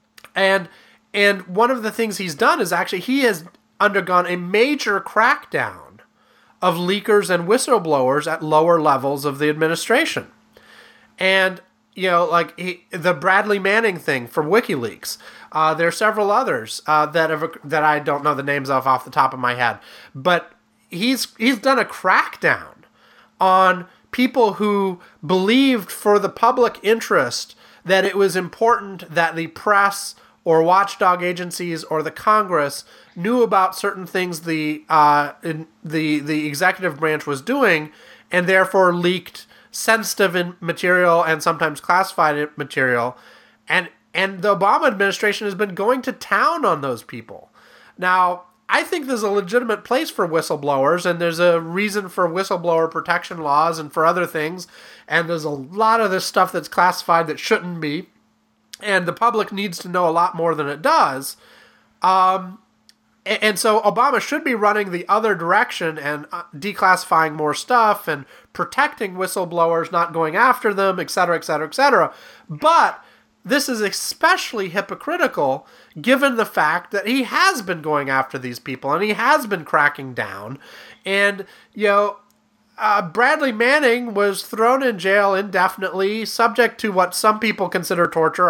[SPEAKER 1] one of the things he's done is actually he has undergone a major crackdown of leakers and whistleblowers at lower levels of the administration. And, the Bradley Manning thing from WikiLeaks. There are several others that I don't know the names of off the top of my head. But he's done a crackdown on people who believed for the public interest that it was important that the press or watchdog agencies or the Congress knew about certain things the executive branch was doing, and therefore leaked sensitive material and sometimes classified material. And the Obama administration has been going to town on those people. Now, I think there's a legitimate place for whistleblowers, and there's a reason for whistleblower protection laws and for other things, and there's a lot of this stuff that's classified that shouldn't be, and the public needs to know a lot more than it does. And so Obama should be running the other direction and declassifying more stuff and protecting whistleblowers, not going after them, et cetera, et cetera, et cetera. But this is especially hypocritical given the fact that he has been going after these people and he has been cracking down. And, Bradley Manning was thrown in jail indefinitely, subject to what some people consider torture.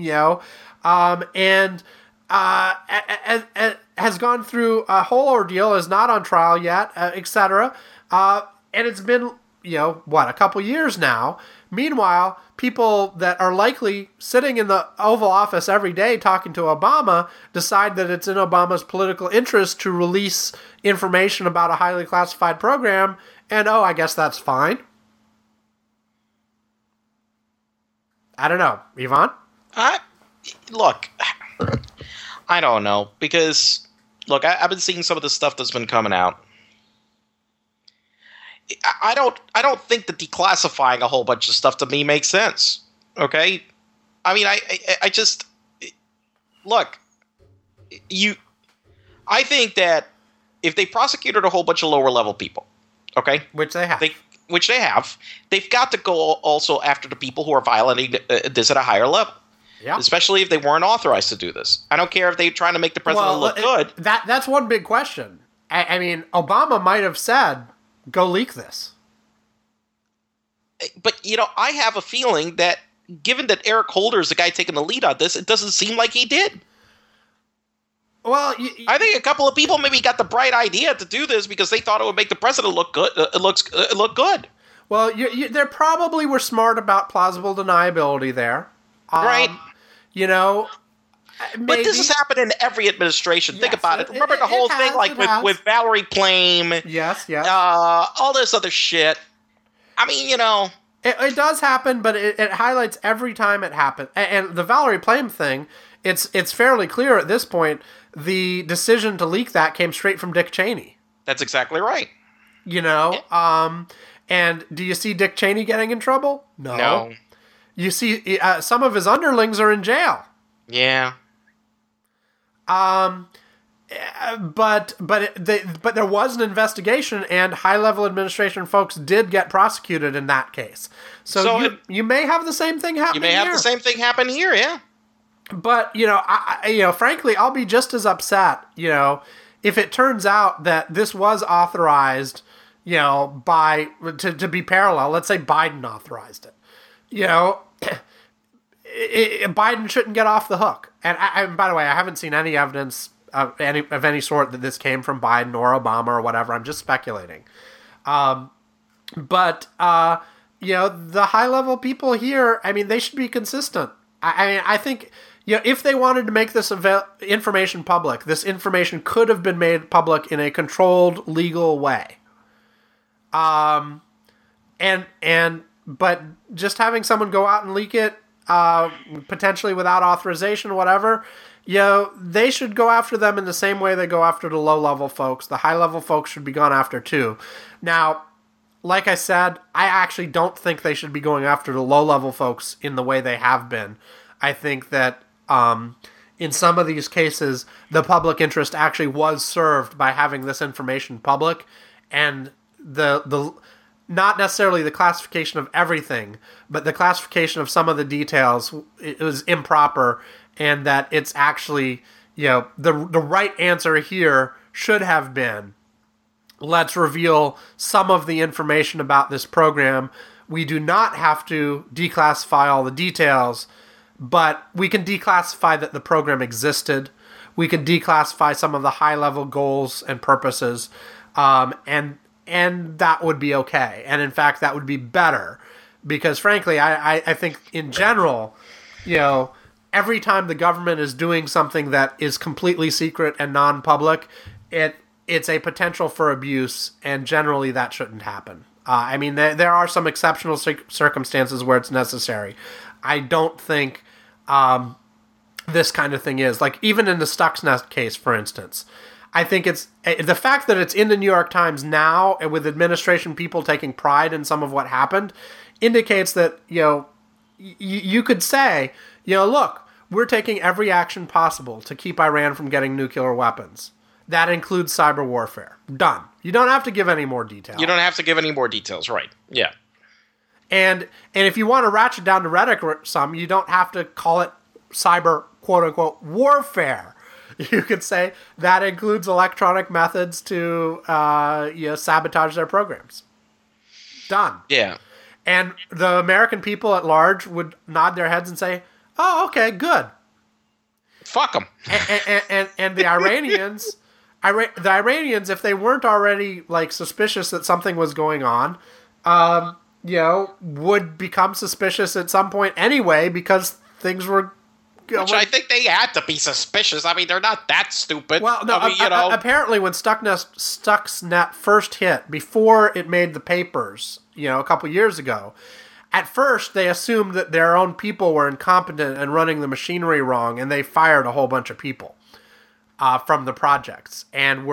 [SPEAKER 1] Has gone through a whole ordeal, is not on trial yet, etc. And it's been, a couple years now. Meanwhile, people that are likely sitting in the Oval Office every day talking to Obama decide that it's in Obama's political interest to release information about a highly classified program, and I guess that's fine. I don't know. Yvonne?
[SPEAKER 2] Look, I don't know, because, look, I've been seeing some of the stuff that's been coming out. I don't think that declassifying a whole bunch of stuff to me makes sense. Okay? I mean, I just look. I think that if they prosecuted a whole bunch of lower level people, okay,
[SPEAKER 1] which they have,
[SPEAKER 2] they've got to go also after the people who are violating this at a higher level.
[SPEAKER 1] Yeah.
[SPEAKER 2] Especially if they weren't authorized to do this. I don't care if they're trying to make the president look good.
[SPEAKER 1] That's one big question. I mean, Obama might have said, go leak this.
[SPEAKER 2] But, I have a feeling that given that Eric Holder is the guy taking the lead on this, it doesn't seem like he did.
[SPEAKER 1] Well,
[SPEAKER 2] I think a couple of people maybe got the bright idea to do this because they thought it would make the president look good. Look good.
[SPEAKER 1] Well, there probably were smart about plausible deniability there.
[SPEAKER 2] Right.
[SPEAKER 1] Maybe.
[SPEAKER 2] But this has happened in every administration. Yes, think about it. Remember the whole thing, like with Valerie Plame?
[SPEAKER 1] Yes.
[SPEAKER 2] All this other shit. I mean,
[SPEAKER 1] It does happen, but it highlights every time it happens. And the Valerie Plame thing, it's fairly clear at this point, the decision to leak that came straight from Dick Cheney.
[SPEAKER 2] That's exactly right.
[SPEAKER 1] And do you see Dick Cheney getting in trouble?
[SPEAKER 2] No.
[SPEAKER 1] You see, some of his underlings are in jail.
[SPEAKER 2] Yeah.
[SPEAKER 1] But there was an investigation, and high-level administration folks did get prosecuted in that case. So you may have the same thing happen.
[SPEAKER 2] You may have the same thing happen here, yeah.
[SPEAKER 1] But frankly, I'll be just as upset, if it turns out that this was authorized, to be parallel. Let's say Biden authorized it. Biden shouldn't get off the hook. And by the way, I haven't seen any evidence of any sort that this came from Biden or Obama or whatever. I'm just speculating. But the high level people here, I mean, they should be consistent. I think if they wanted to make this information public, this information could have been made public in a controlled, legal way. But just having someone go out and leak it, potentially without authorization, whatever, they should go after them in the same way they go after the low-level folks. The high-level folks should be gone after too. Now, like I said, I actually don't think they should be going after the low-level folks in the way they have been. I think that in some of these cases, the public interest actually was served by having this information public, and the not necessarily the classification of everything, but the classification of some of the details, it was improper, and that it's actually, the right answer here should have been, let's reveal some of the information about this program. We do not have to declassify all the details, but we can declassify that the program existed. We can declassify some of the high-level goals and purposes, and that would be okay. And in fact, that would be better. Because frankly, I think in general, every time the government is doing something that is completely secret and non-public, it's a potential for abuse, and generally that shouldn't happen. I mean, there are some exceptional circumstances where it's necessary. I don't think this kind of thing is. Like, even in the Stuxnet case, for instance, I think it's the fact that it's in the New York Times now, and with administration people taking pride in some of what happened, indicates that, you could say, look, we're taking every action possible to keep Iran from getting nuclear weapons. That includes cyber warfare. Done. You don't have to give any more details.
[SPEAKER 2] You don't have to give any more details, right. Yeah.
[SPEAKER 1] And if you want to ratchet down the rhetoric some, you don't have to call it cyber, quote-unquote, warfare. You could say that includes electronic methods to sabotage their programs. Done.
[SPEAKER 2] Yeah.
[SPEAKER 1] And the American people at large would nod their heads and say, oh, okay, good.
[SPEAKER 2] Fuck them.
[SPEAKER 1] And the Iranians, if they weren't already like suspicious that something was going on, would become suspicious at some point anyway because things were.
[SPEAKER 2] Which I think they had to be suspicious. I mean, they're not that stupid.
[SPEAKER 1] Well, no, apparently when Stuxnet first hit, before it made the papers, a couple years ago, at first they assumed that their own people were incompetent and running the machinery wrong, and they fired a whole bunch of people from the projects. And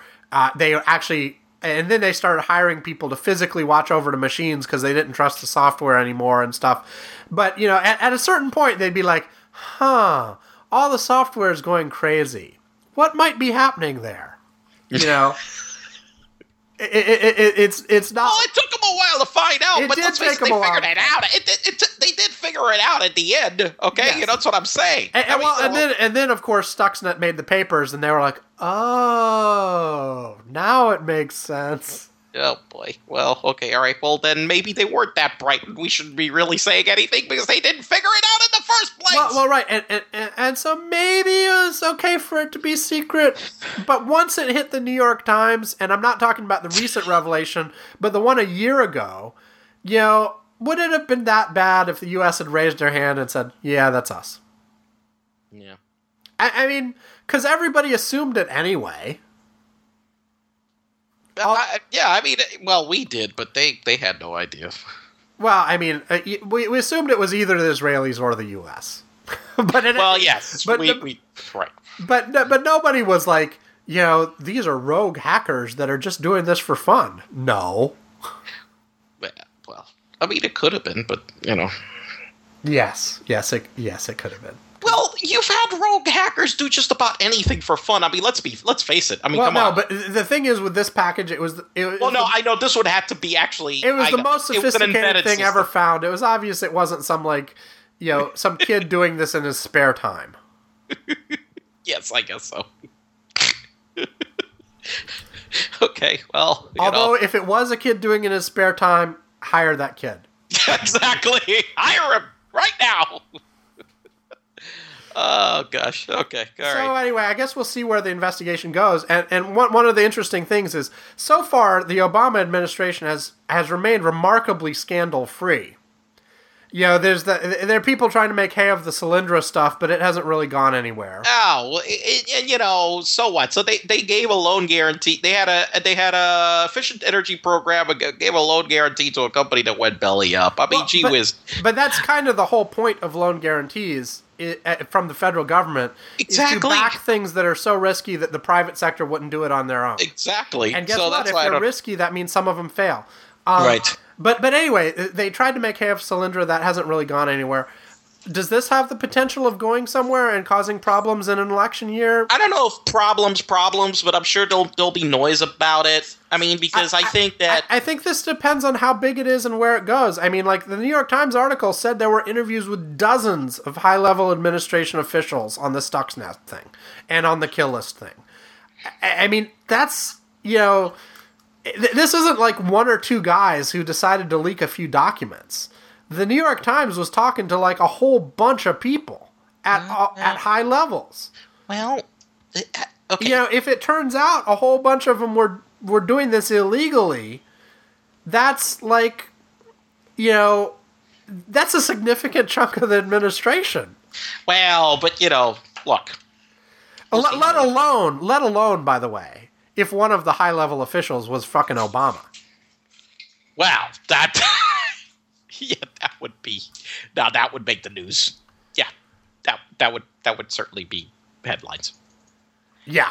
[SPEAKER 1] and then they started hiring people to physically watch over the machines because they didn't trust the software anymore and stuff. But, at a certain point, they'd be like, all the software is going crazy. What might be happening there? It's not.
[SPEAKER 2] Well, it took them a while to find out, but let's face it, they figured it out. They did figure it out at the end. Okay, yes. That's what I'm saying.
[SPEAKER 1] And then of course Stuxnet made the papers, and they were like, oh, now it makes sense.
[SPEAKER 2] Oh, boy. Well, okay, all right. Well, then maybe they weren't that bright. We shouldn't be really saying anything because they didn't figure it out in the first place.
[SPEAKER 1] Well, right. And so maybe it was okay for it to be secret. But once it hit the New York Times, and I'm not talking about the recent revelation, but the one a year ago, would it have been that bad if the U.S. had raised their hand and said, yeah, that's us?
[SPEAKER 2] Yeah.
[SPEAKER 1] I mean, because everybody assumed it anyway.
[SPEAKER 2] We did, but they had no idea.
[SPEAKER 1] Well, I mean, we assumed it was either the Israelis or the U.S.
[SPEAKER 2] Yes, right.
[SPEAKER 1] But nobody was like, these are rogue hackers that are just doing this for fun. No.
[SPEAKER 2] Well, I mean, it could have been, but
[SPEAKER 1] Yes, it could have been.
[SPEAKER 2] Well, you've had rogue hackers do just about anything for fun. I mean, let's face it. I mean, come on.
[SPEAKER 1] But the thing is, with this package, I
[SPEAKER 2] know this would have to be actually.
[SPEAKER 1] It was the most sophisticated thing ever found. It was obvious it wasn't some some kid doing this in his spare time.
[SPEAKER 2] Yes, I guess so. Okay, well.
[SPEAKER 1] Although, if it was a kid doing it in his spare time, hire that kid.
[SPEAKER 2] Exactly. Hire him right now. Oh, gosh. Okay. All right.
[SPEAKER 1] So anyway, I guess we'll see where the investigation goes. And one of the interesting things is, so far, the Obama administration has remained remarkably scandal-free. There are people trying to make hay of the Solyndra stuff, but it hasn't really gone anywhere.
[SPEAKER 2] Oh, so what? So they gave a loan guarantee. They had a efficient energy program and gave a loan guarantee to a company that went belly up. I mean, whiz.
[SPEAKER 1] But that's kind of the whole point of loan guarantees from the federal government.
[SPEAKER 2] Exactly.
[SPEAKER 1] Is to back things that are so risky that the private sector wouldn't do it on their own.
[SPEAKER 2] Exactly.
[SPEAKER 1] And guess what? If they're risky, that means some of them fail.
[SPEAKER 2] Right.
[SPEAKER 1] But anyway, they tried to make hay of Solyndra. That hasn't really gone anywhere. Does this have the potential of going somewhere and causing problems in an election year?
[SPEAKER 2] I don't know if problems, but I'm sure there'll be noise about it. I mean, because I think
[SPEAKER 1] this depends on how big it is and where it goes. I mean, like the New York Times article said there were interviews with dozens of high-level administration officials on the Stuxnet thing and on the kill list thing. I mean, that's, this isn't like one or two guys who decided to leak a few documents. The New York Times was talking to like a whole bunch of people at high levels.
[SPEAKER 2] Well, okay.
[SPEAKER 1] If it turns out a whole bunch of them were doing this illegally, that's like, that's a significant chunk of the administration.
[SPEAKER 2] Well, but look.
[SPEAKER 1] Let alone, by the way, if one of the high-level officials was fucking Obama.
[SPEAKER 2] Wow, that... Yeah, that would make the news. Yeah, that would certainly be headlines.
[SPEAKER 1] Yeah.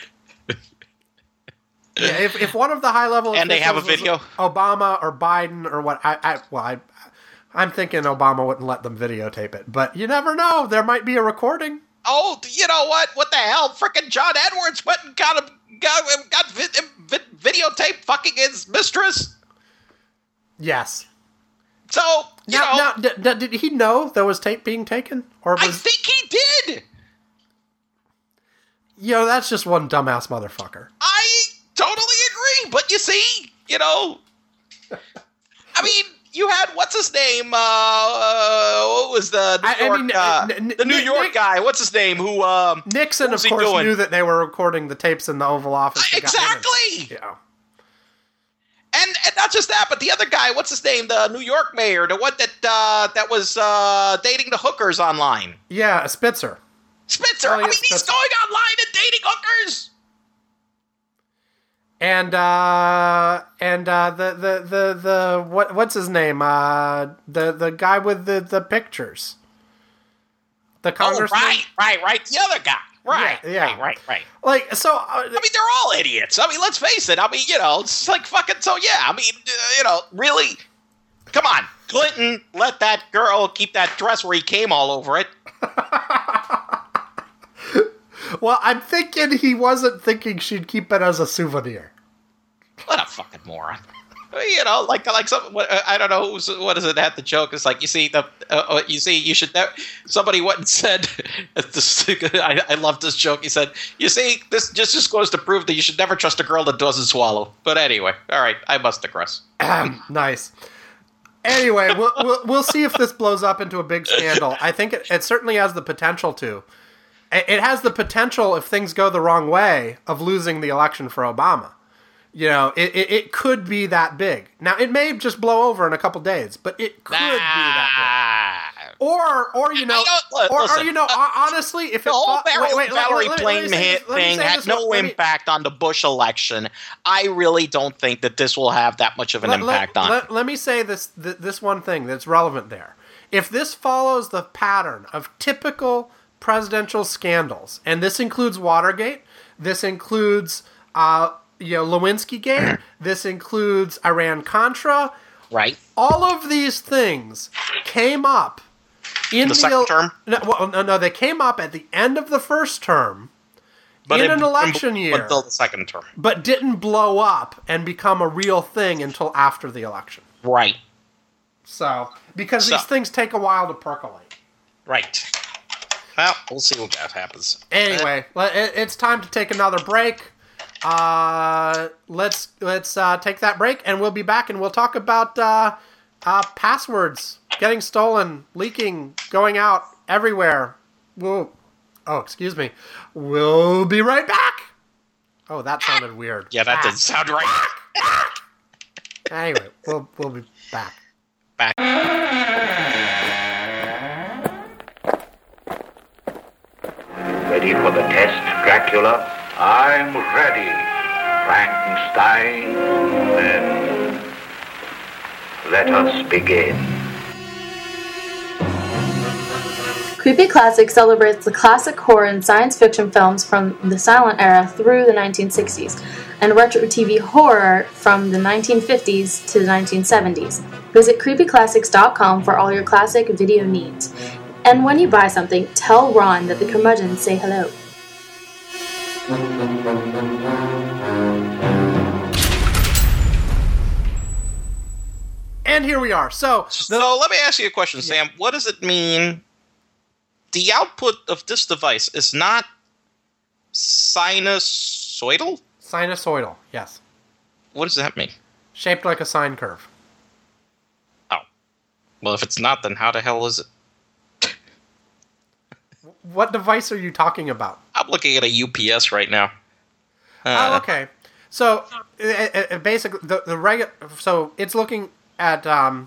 [SPEAKER 1] Yeah, if one of the high-level officials
[SPEAKER 2] and they have a video,
[SPEAKER 1] Obama or Biden or what, I'm thinking Obama wouldn't let them videotape it, but you never know. There might be a recording.
[SPEAKER 2] Oh, you know what? What the hell? Frickin' John Edwards went and got videotape fucking his mistress.
[SPEAKER 1] Yes.
[SPEAKER 2] So,
[SPEAKER 1] did he know there was tape being taken? Or was,
[SPEAKER 2] I think he did.
[SPEAKER 1] That's just one dumbass motherfucker.
[SPEAKER 2] I totally agree, but you see, I mean, you had, what's his name? What was the New York guy? What's his name? Who?
[SPEAKER 1] Nixon, of course, knew that they were recording the tapes in the Oval Office.
[SPEAKER 2] Exactly. Yeah. And not just that, but the other guy, what's his name? The New York mayor, the one that was dating the hookers online.
[SPEAKER 1] Yeah, Spitzer.
[SPEAKER 2] Spitzer. I mean, he's going online and dating hookers.
[SPEAKER 1] And the what's his name? The guy with the pictures. The congressman.
[SPEAKER 2] Oh, right. The other guy. Right.
[SPEAKER 1] Like, so.
[SPEAKER 2] I mean, they're all idiots. I mean, let's face it. I mean, it's like fucking. So yeah. I mean, really. Come on, Clinton. Let that girl keep that dress where he came all over it.
[SPEAKER 1] Well, I'm thinking he wasn't thinking she'd keep it as a souvenir.
[SPEAKER 2] What a fucking moron. Like some, I don't know what is it that the joke is like. You see you should never. Somebody went and said, I love this joke. He said, you see, this just goes to prove that you should never trust a girl that doesn't swallow. But anyway, all right, I must digress.
[SPEAKER 1] Nice. Anyway, we'll see if this blows up into a big scandal. I think it certainly has the potential to. It has the potential, if things go the wrong way, of losing the election for Obama. It could be that big. Now, it may just blow over in a couple days, but it could be that big. Or honestly, if
[SPEAKER 2] the whole Valerie Plame thing had no impact on the Bush election, I really don't think that this will have that much of an impact on it.
[SPEAKER 1] Let me say this one thing that's relevant there. If this follows the pattern of typical presidential scandals, and this includes Watergate, this includes Lewinsky Gate, this includes Iran-Contra.
[SPEAKER 2] Right.
[SPEAKER 1] All of these things came up in
[SPEAKER 2] the second term?
[SPEAKER 1] No, they came up at the end of the first term, but in an election year.
[SPEAKER 2] Until the second term.
[SPEAKER 1] But didn't blow up and become a real thing until after the election.
[SPEAKER 2] Right.
[SPEAKER 1] So, because these things take a while to percolate.
[SPEAKER 2] Right. Well, we'll see what that happens.
[SPEAKER 1] Anyway, it's time to take another break. Let's take that break, and we'll be back, and we'll talk about passwords getting stolen, leaking, going out everywhere. Whoa. Oh, excuse me. We'll be right back. Oh, that sounded weird.
[SPEAKER 2] Yeah, that didn't sound right.
[SPEAKER 1] Anyway, we'll be back.
[SPEAKER 3] Ready for the test, Dracula? I'm ready, Frankenstein. Then let us begin.
[SPEAKER 4] Creepy Classic celebrates the classic horror and science fiction films from the silent era through the 1960s, and retro TV horror from the 1950s to the 1970s. Visit creepyclassics.com for all your classic video needs. And when you buy something, tell Ron that the curmudgeons say hello.
[SPEAKER 1] And here we are. So
[SPEAKER 2] let me ask you a question, Sam. Yeah. What does it mean? The output of this device is not sinusoidal?
[SPEAKER 1] Sinusoidal, yes.
[SPEAKER 2] What does that mean?
[SPEAKER 1] Shaped like a sine curve.
[SPEAKER 2] Oh. Well, if it's not, then how the hell is it?
[SPEAKER 1] What device are you talking about?
[SPEAKER 2] I'm looking at a UPS right now.
[SPEAKER 1] Okay. So basically, the regular. So it's looking at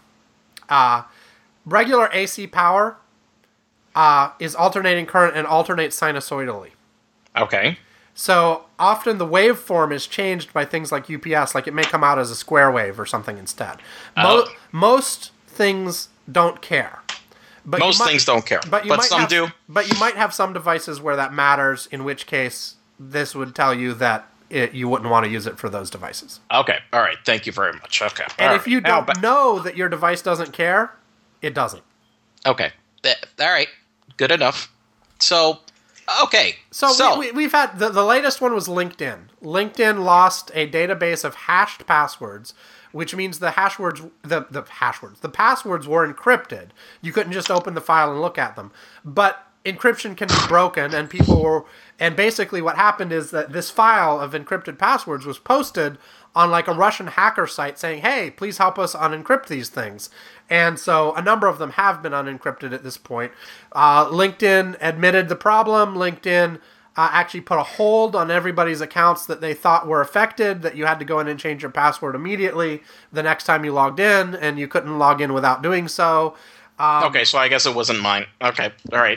[SPEAKER 1] regular AC power is alternating current and alternates sinusoidally.
[SPEAKER 2] Okay.
[SPEAKER 1] So often the waveform is changed by things like UPS, like it may come out as a square wave or something instead. Most things don't care. But
[SPEAKER 2] most things don't care, but some do.
[SPEAKER 1] But you might have some devices where that matters, in which case this would tell you that you wouldn't want to use it for those devices.
[SPEAKER 2] Okay, all right, thank you very much. Okay.
[SPEAKER 1] And if you don't know that your device doesn't care, it doesn't.
[SPEAKER 2] Okay, all right, good enough. So, Okay.
[SPEAKER 1] So we've had the latest one was LinkedIn. LinkedIn lost a database of hashed passwords, which means the passwords were encrypted. You couldn't just open the file and look at them. But encryption can be broken, and basically what happened is that this file of encrypted passwords was posted on like a Russian hacker site saying, hey, please help us unencrypt these things. And so a number of them have been unencrypted at this point. LinkedIn admitted the problem. LinkedIn actually put a hold on everybody's accounts that they thought were affected, that you had to go in and change your password immediately the next time you logged in, and you couldn't log in without doing so.
[SPEAKER 2] Okay, so I guess it wasn't mine. Okay, all right.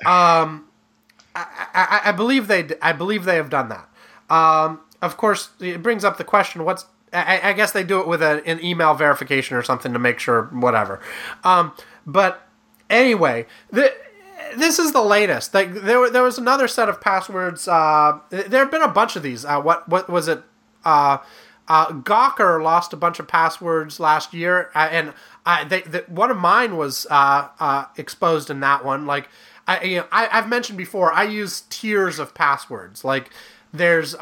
[SPEAKER 1] I believe they have done that. Of course, it brings up the question: I guess they do it with an email verification or something to make sure, whatever. But anyway, this is the latest. There was another set of passwords. There have been a bunch of these. What was it? Gawker lost a bunch of passwords last year, and one of mine was exposed in that one. Like, I've mentioned before, I use tiers of passwords. Like, there's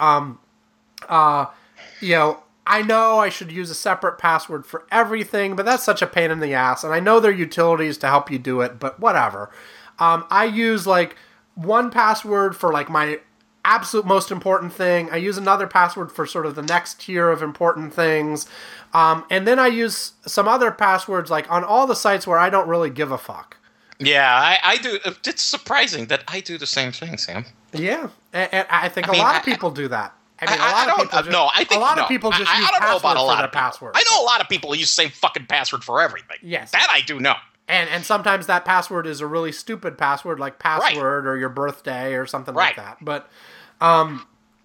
[SPEAKER 1] I know I should use a separate password for everything, but that's such a pain in the ass. And I know there are utilities to help you do it, but whatever. I use like one password for like my absolute most important thing. I use another password for sort of the next tier of important things. And then I use some other passwords like on all the sites where I don't really give a fuck.
[SPEAKER 2] Yeah, I do. It's surprising that I do the same thing, Sam.
[SPEAKER 1] Yeah, and I think a lot of people do that. I mean,
[SPEAKER 2] I don't know about a lot of
[SPEAKER 1] passwords.
[SPEAKER 2] I know a lot of people use the same fucking password for everything.
[SPEAKER 1] Yes.
[SPEAKER 2] That I do know.
[SPEAKER 1] And sometimes that password is a really stupid password, like password or your birthday or something like that. But, I'll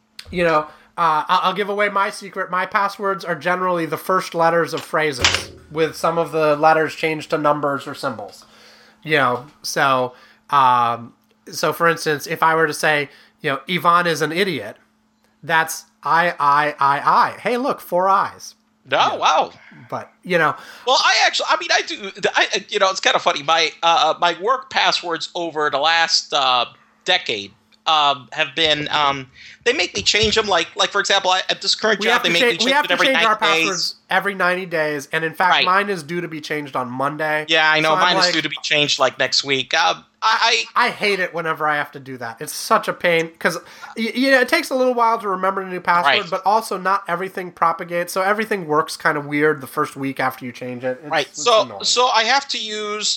[SPEAKER 1] give away my secret. My passwords are generally the first letters of phrases, with some of the letters changed to numbers or symbols. So for instance, if I were to say, Ivan is an idiot, that's I. Hey, look, 4 eyes.
[SPEAKER 2] Oh, wow.
[SPEAKER 1] But,
[SPEAKER 2] Well, I do. It's kind of funny. My work passwords over the last decade have been, they make me change them. Like for example, at this current job, they make me change it every 90 days. We have to change our passwords
[SPEAKER 1] every 90 days. And in fact, mine is due to be changed on Monday.
[SPEAKER 2] Yeah, I know. So mine is due to be changed like next week.
[SPEAKER 1] I hate it whenever I have to do that. It's such a pain because it takes a little while to remember the new password, but also not everything propagates, so everything works kind of weird the first week after you change it. It's annoying.
[SPEAKER 2] So I have to use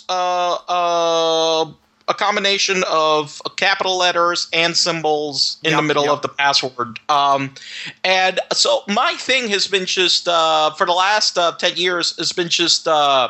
[SPEAKER 2] a combination of capital letters and symbols in the middle of the password. And so my thing has been just for the last 10 years has been just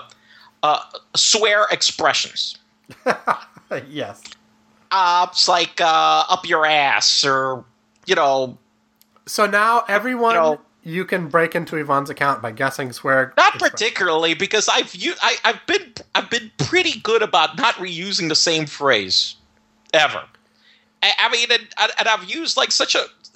[SPEAKER 2] swear expressions.
[SPEAKER 1] Yes.
[SPEAKER 2] It's like up your ass, or
[SPEAKER 1] So now everyone you can break into Ivan's account by guessing swear.
[SPEAKER 2] Not particularly, because I've been pretty good about not reusing the same phrase ever. I mean, and I've used like such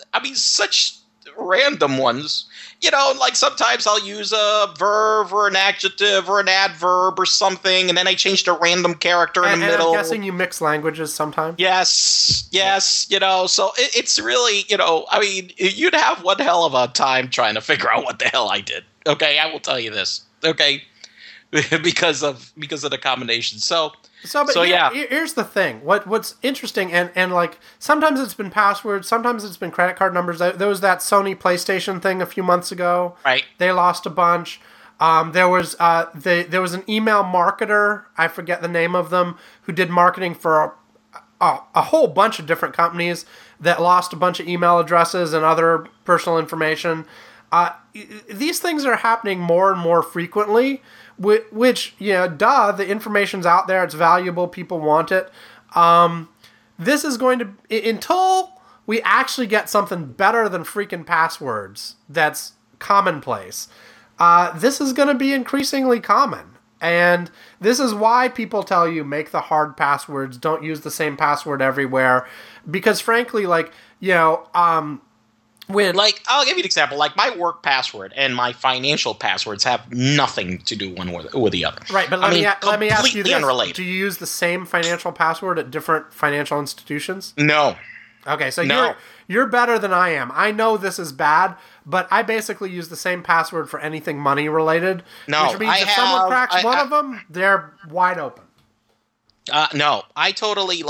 [SPEAKER 2] random ones. Like sometimes I'll use a verb or an adjective or an adverb or something, and then I change to a random character in the middle.
[SPEAKER 1] I'm guessing you mix languages sometimes?
[SPEAKER 2] Yes, so it's really, I mean, you'd have one hell of a time trying to figure out what the hell I did. Okay, I will tell you this. Okay, because of the combination. Here's the thing. What's interesting, and like sometimes it's been passwords, sometimes it's been credit card numbers. There was that Sony PlayStation thing a few months ago. Right.
[SPEAKER 1] They lost a bunch. There was an email marketer, I forget the name of them, who did marketing for a whole bunch of different companies that lost a bunch of email addresses and other personal information. These things are happening more and more frequently. Which, the information's out there, it's valuable, people want it. This is going to, until we actually get something better than freaking passwords that's commonplace, this is going to be increasingly common. And this is why people tell you make the hard passwords, don't use the same password everywhere. Because frankly,
[SPEAKER 2] Like, I'll give you an example. Like, my work password and my financial passwords have nothing to do one with the other.
[SPEAKER 1] Right, but let me ask you this.
[SPEAKER 2] Unrelated.
[SPEAKER 1] Do you use the same financial password at different financial institutions?
[SPEAKER 2] No.
[SPEAKER 1] Okay, so you're better than I am. I know this is bad, but I basically use the same password for anything money related.
[SPEAKER 2] No,
[SPEAKER 1] which means if someone cracks one of them, they're wide open.
[SPEAKER 2] No, I totally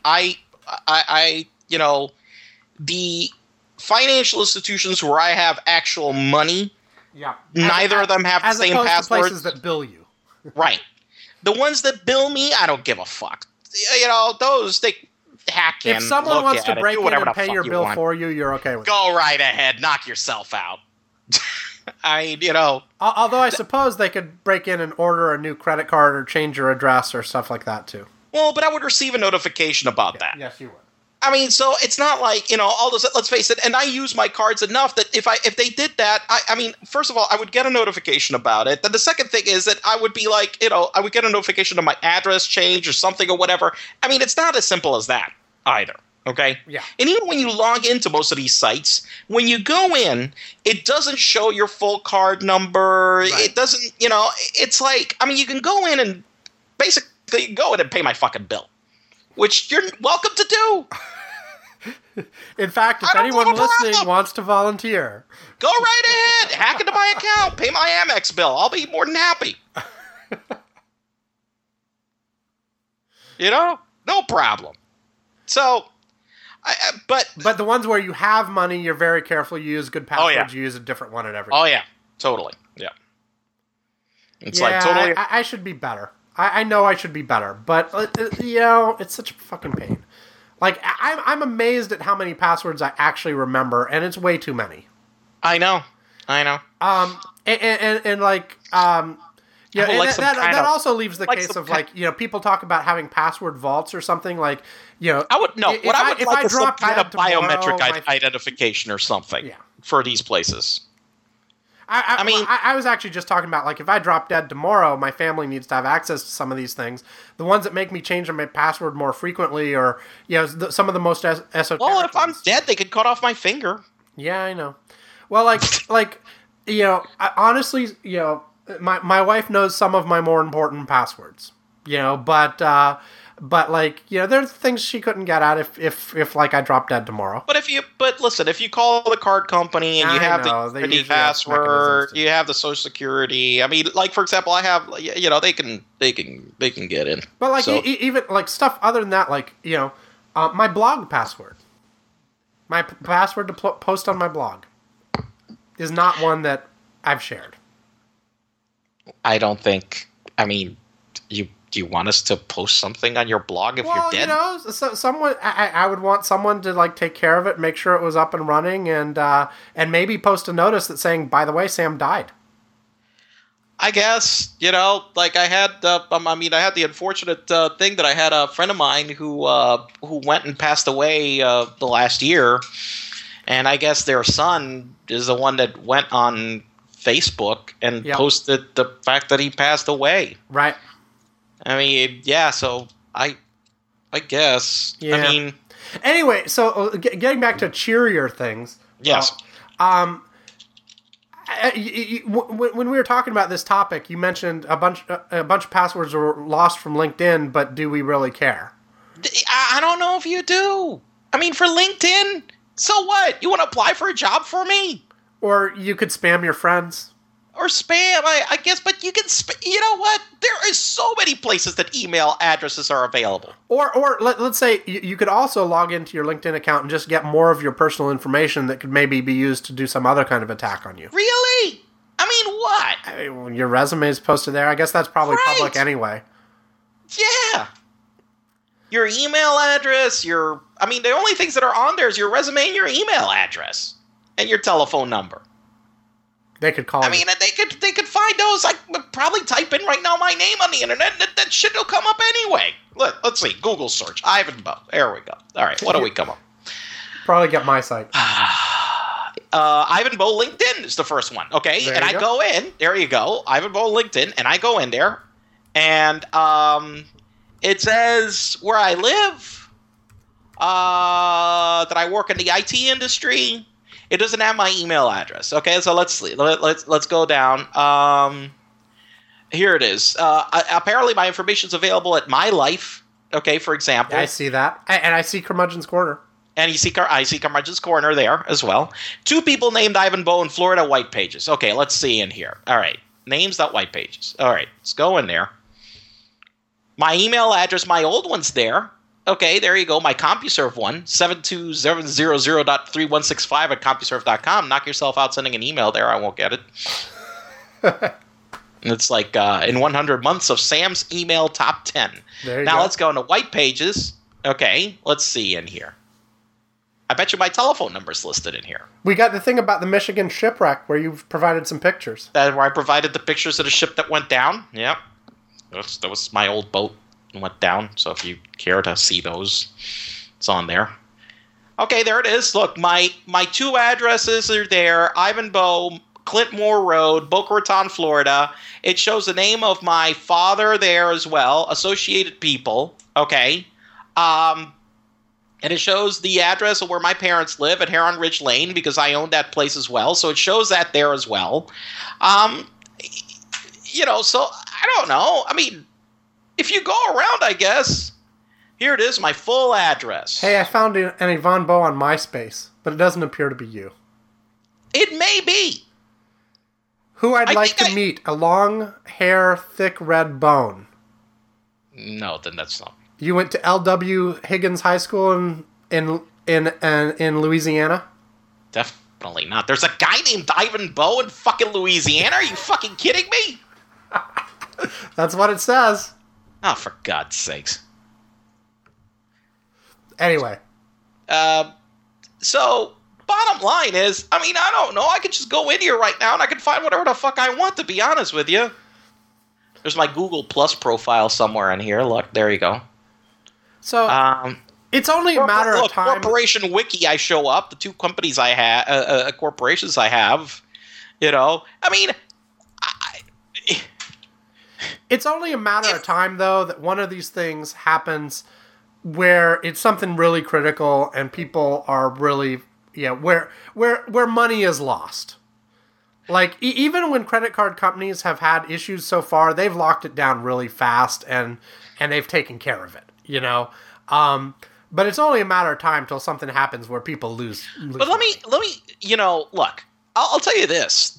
[SPEAKER 2] the financial institutions where I have actual money.
[SPEAKER 1] Yeah.
[SPEAKER 2] Neither of them have the same passwords.
[SPEAKER 1] As opposed to places that bill you.
[SPEAKER 2] Right. The ones that bill me, I don't give a fuck. Those they hack in.
[SPEAKER 1] If someone wants to break in and pay your bill
[SPEAKER 2] want.
[SPEAKER 1] for you, you're okay with it.
[SPEAKER 2] Go right ahead. Knock yourself out. I mean,
[SPEAKER 1] Although I suppose they could break in and order a new credit card or change your address or stuff like that, too.
[SPEAKER 2] Well, but I would receive a notification about that.
[SPEAKER 1] Yes, you would.
[SPEAKER 2] I mean, so it's not like, all this, let's face it, and I use my cards enough that if they did that, I mean, first of all, I would get a notification about it. Then the second thing is that I would be like, I would get a notification of my address change or something or whatever. I mean, it's not as simple as that either, okay?
[SPEAKER 1] Yeah.
[SPEAKER 2] And even when you log into most of these sites, when you go in, it doesn't show your full card number. Right. It doesn't, it's like, I mean, you can go in and basically go in and pay my fucking bill, which you're welcome to do.
[SPEAKER 1] In fact, if anyone listening wants to volunteer,
[SPEAKER 2] go right ahead. Hack into my account. Pay my Amex bill. I'll be more than happy. No problem. So, but
[SPEAKER 1] the ones where you have money, you're very careful. You use good passwords. Oh, yeah. You use a different one at every.
[SPEAKER 2] Oh yeah, totally. Yeah. It's like totally.
[SPEAKER 1] I should be better. I know I should be better, but it's such a fucking pain. Like, I'm amazed at how many passwords I actually remember, and it's way too many.
[SPEAKER 2] I know.
[SPEAKER 1] That also leaves the case of people talk about having password vaults or something like,
[SPEAKER 2] I would know. What I would like is some kind of biometric identification or something for these places.
[SPEAKER 1] I was actually just talking about, like, if I drop dead tomorrow, my family needs to have access to some of these things. The ones that make me change my password more frequently, or some of the most esoteric.
[SPEAKER 2] Well, if I'm dead, they could cut off my finger.
[SPEAKER 1] Yeah, I know. Well, honestly, my wife knows some of my more important passwords. But there's things she couldn't get at if I drop dead tomorrow.
[SPEAKER 2] But listen, if you call the card company and you have the password, you have the Social Security. I mean, like, for example, I have, they can get in.
[SPEAKER 1] But even stuff other than that, my blog password, my password to post on my blog, is not one that I've shared.
[SPEAKER 2] I don't think. I mean, do you want us to post something on your blog if you're dead?
[SPEAKER 1] Someone I would want someone to take care of it, make sure it was up and running, and maybe post a notice that's saying, by the way, Sam died.
[SPEAKER 2] I guess I had I had the unfortunate thing that I had a friend of mine who went and passed away the last year, and I guess their son is the one that went on Facebook and posted the fact that he passed away.
[SPEAKER 1] Right.
[SPEAKER 2] I mean, yeah, so I guess. Yeah. I mean...
[SPEAKER 1] Anyway, so getting back to cheerier things.
[SPEAKER 2] Yes.
[SPEAKER 1] When we were talking about this topic, you mentioned a bunch of passwords were lost from LinkedIn, but do we really care?
[SPEAKER 2] I don't know if you do. I mean, for LinkedIn, so what? You want to apply for a job for me?
[SPEAKER 1] Or you could spam your friends.
[SPEAKER 2] Or spam, I guess, but you can you know what? There is so many places that email addresses are available.
[SPEAKER 1] Or let's say you could also log into your LinkedIn account and just get more of your personal information that could maybe be used to do some other kind of attack on you.
[SPEAKER 2] Really? I mean, what?
[SPEAKER 1] When your resume is posted there, I guess that's probably public anyway.
[SPEAKER 2] Yeah. Your email address, the only things that are on there is your resume and your email address. And your telephone number.
[SPEAKER 1] They could call.
[SPEAKER 2] I mean, they could find those. I would probably type in right now my name on the internet, and that shit will come up anyway. Let's see. Google search Ivan Bowe. There we go. All right, what do we come up?
[SPEAKER 1] Probably get my site.
[SPEAKER 2] Ivan Bowe LinkedIn is the first one. Okay, and I go in. There you go. Ivan Bowe LinkedIn, and I go in there, and it says where I live, that I work in the IT industry. It doesn't have my email address. Okay, so let's go down. Here it is. Apparently, my information is available at My Life. Okay, for example.
[SPEAKER 1] I see that, and I see Curmudgeon's Corner.
[SPEAKER 2] And I see Curmudgeon's Corner there as well. 2 people named Ivan Bowe in Florida, White Pages. Okay, let's see in here. All right, names.white pages. All right, let's go in there. My email address, my old one's there. Okay, there you go. My CompuServe one, 72700.3165 at CompuServe.com. Knock yourself out sending an email there. I won't get it. And it's like in 100 months of Sam's email top 10. Now let's go into White Pages. Okay, let's see in here. I bet you my telephone number's listed in here.
[SPEAKER 1] We got the thing about the Michigan shipwreck where you've provided some pictures.
[SPEAKER 2] Where I provided the pictures of the ship that went down. Yep. That was my old boat that went down. So if you care to see those, it's on there. Okay, there it is. Look, my 2 addresses are there. Ivan Bowe, Clint Moore Road, Boca Raton, Florida. It shows the name of my father there as well, Associated People. Okay. And it shows the address of where my parents live at Heron Ridge Lane because I own that place as well. So it shows that there as well. So I don't know. I mean, if you go around, I guess. Here it is, my full address.
[SPEAKER 1] Hey, I found an Yvonne Bowe on MySpace, but it doesn't appear to be you.
[SPEAKER 2] It may be.
[SPEAKER 1] Who I'd like to meet, a long hair, thick red bone.
[SPEAKER 2] No, then that's not.
[SPEAKER 1] You went to L.W. Higgins High School in Louisiana?
[SPEAKER 2] Definitely not. There's a guy named Ivan Bowe in fucking Louisiana? Are you fucking kidding me?
[SPEAKER 1] That's what it says.
[SPEAKER 2] Oh, for God's sakes.
[SPEAKER 1] Anyway.
[SPEAKER 2] So, bottom line is, I mean, I don't know. I could just go in here right now and I can find whatever the fuck I want, to be honest with you. There's my Google Plus profile somewhere in here. Look, there you go.
[SPEAKER 1] So, it's only a matter of time.
[SPEAKER 2] Corporation Wiki, I show up. The 2 companies I have, corporations I have. I mean,
[SPEAKER 1] it's only a matter of time, though, that one of these things happens where it's something really critical and people are really, where money is lost. Like, even when credit card companies have had issues so far, they've locked it down really fast and they've taken care of it, But it's only a matter of time till something happens where people lose
[SPEAKER 2] But let me, look, I'll tell you this.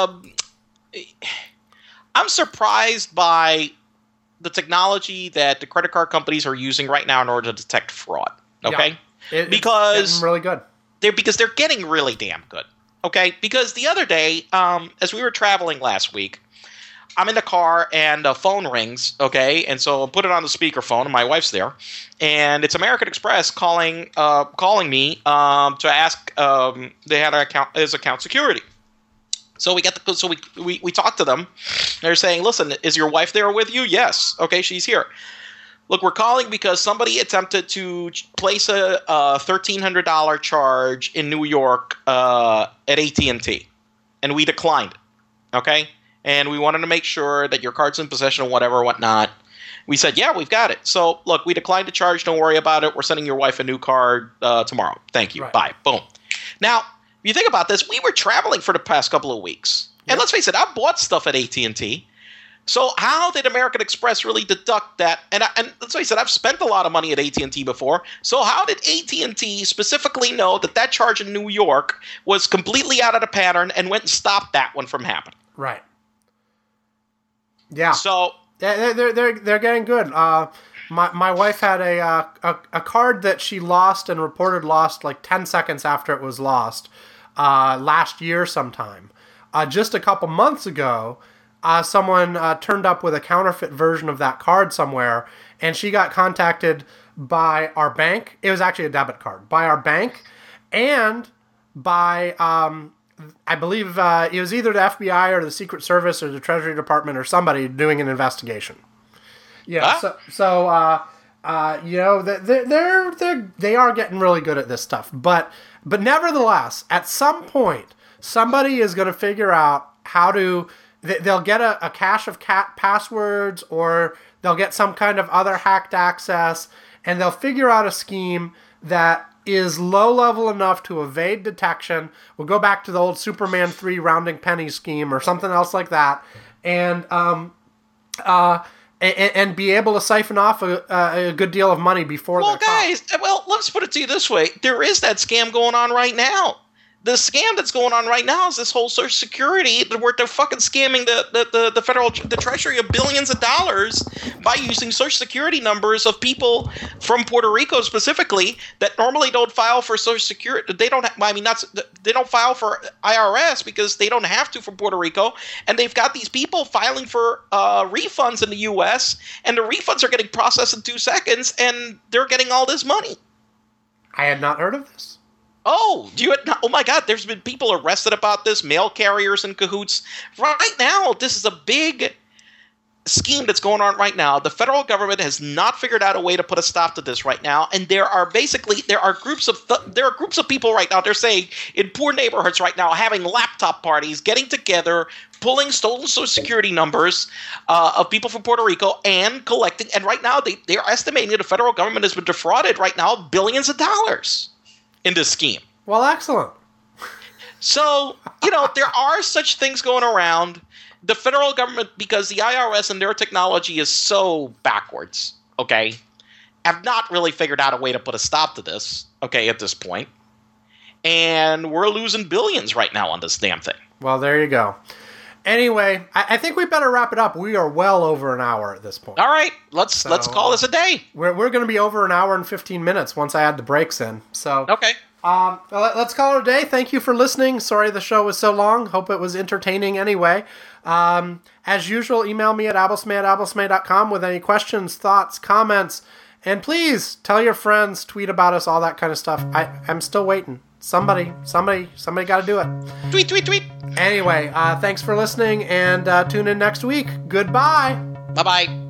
[SPEAKER 2] I'm surprised by the technology that the credit card companies are using right now in order to detect fraud. Okay?
[SPEAKER 1] Yeah,
[SPEAKER 2] because
[SPEAKER 1] it's really good.
[SPEAKER 2] They're getting really damn good. Okay? Because the other day, as we were traveling last week, I'm in the car and the phone rings, okay? And so I put it on the speakerphone and my wife's there. And it's American Express calling me to ask they had account security. So we talked to them. They're saying, "Listen, is your wife there with you?" "Yes." "Okay, she's here. Look, we're calling because somebody attempted to place a $1,300 charge in New York at AT&T, and we declined it. Okay, and we wanted to make sure that your card's in possession, whatever, whatnot." We said, "Yeah, we've got it. So look, we declined the charge. Don't worry about it. We're sending your wife a new card tomorrow. Thank you. Right. Bye." Boom. Now, if you think about this, we were traveling for the past couple of weeks. Yep. And let's face it, I bought stuff at AT&T. So how did American Express really deduct that? And let's face it, I've spent a lot of money at AT&T before. So how did AT&T specifically know that charge in New York was completely out of the pattern and went and stopped that one from happening?
[SPEAKER 1] Right. Yeah.
[SPEAKER 2] So
[SPEAKER 1] they're getting good. My wife had a card that she lost and reported lost like 10 seconds after it was lost last year sometime. Just a couple months ago, someone turned up with a counterfeit version of that card somewhere, and she got contacted by our bank. It was actually a debit card. By our bank and by, I believe it was either the FBI or the Secret Service or the Treasury Department or somebody doing an investigation. Yeah, they are getting really good at this stuff. But nevertheless, at some point, somebody is going to figure out how to. They'll get a cache of cat passwords, or they'll get some kind of other hacked access, and they'll figure out a scheme that is low level enough to evade detection. We'll go back to the old Superman 3 rounding pennies scheme or something else like that, and be able to siphon off a good deal of money before.
[SPEAKER 2] Well, guys, let's put it to you this way: there is that scam going on right now. The scam that's going on right now is this whole Social Security, where they're fucking scamming the Treasury of billions of dollars by using Social Security numbers of people from Puerto Rico specifically that normally don't file for Social Security. They don't file for IRS because they don't have to for Puerto Rico, and they've got these people filing for refunds in the U.S. and the refunds are getting processed in 2 seconds, and they're getting all this money.
[SPEAKER 1] I had not heard of this.
[SPEAKER 2] Oh, oh my God, there's been people arrested about this, mail carriers in cahoots. Right now, this is a big scheme that's going on right now. The federal government has not figured out a way to put a stop to this right now, and there are groups of people right now, they're saying, in poor neighborhoods right now, having laptop parties, getting together, pulling stolen Social Security numbers of people from Puerto Rico and collecting, and right now they're estimating that the federal government has been defrauded right now billions of dollars in this scheme.
[SPEAKER 1] Well, excellent.
[SPEAKER 2] So, there are such things going around. The federal government, because the IRS and their technology is so backwards, okay, have not really figured out a way to put a stop to this, okay, at this point. And we're losing billions right now on this damn thing.
[SPEAKER 1] Well, there you go. Anyway, I think we better wrap it up. We are well over an hour at this point.
[SPEAKER 2] All right, let's call this a day.
[SPEAKER 1] We're going to be over an hour and 15 minutes once I add the breaks in. So
[SPEAKER 2] okay.
[SPEAKER 1] Let's call it a day. Thank you for listening. Sorry the show was so long. Hope it was entertaining anyway. As usual, email me at abblesmay@abblesmay.com with any questions, thoughts, comments, and please tell your friends, tweet about us, all that kind of stuff. I'm still waiting. Somebody got to do it.
[SPEAKER 2] Tweet.
[SPEAKER 1] Anyway, thanks for listening, and tune in next week. Goodbye.
[SPEAKER 2] Bye-bye.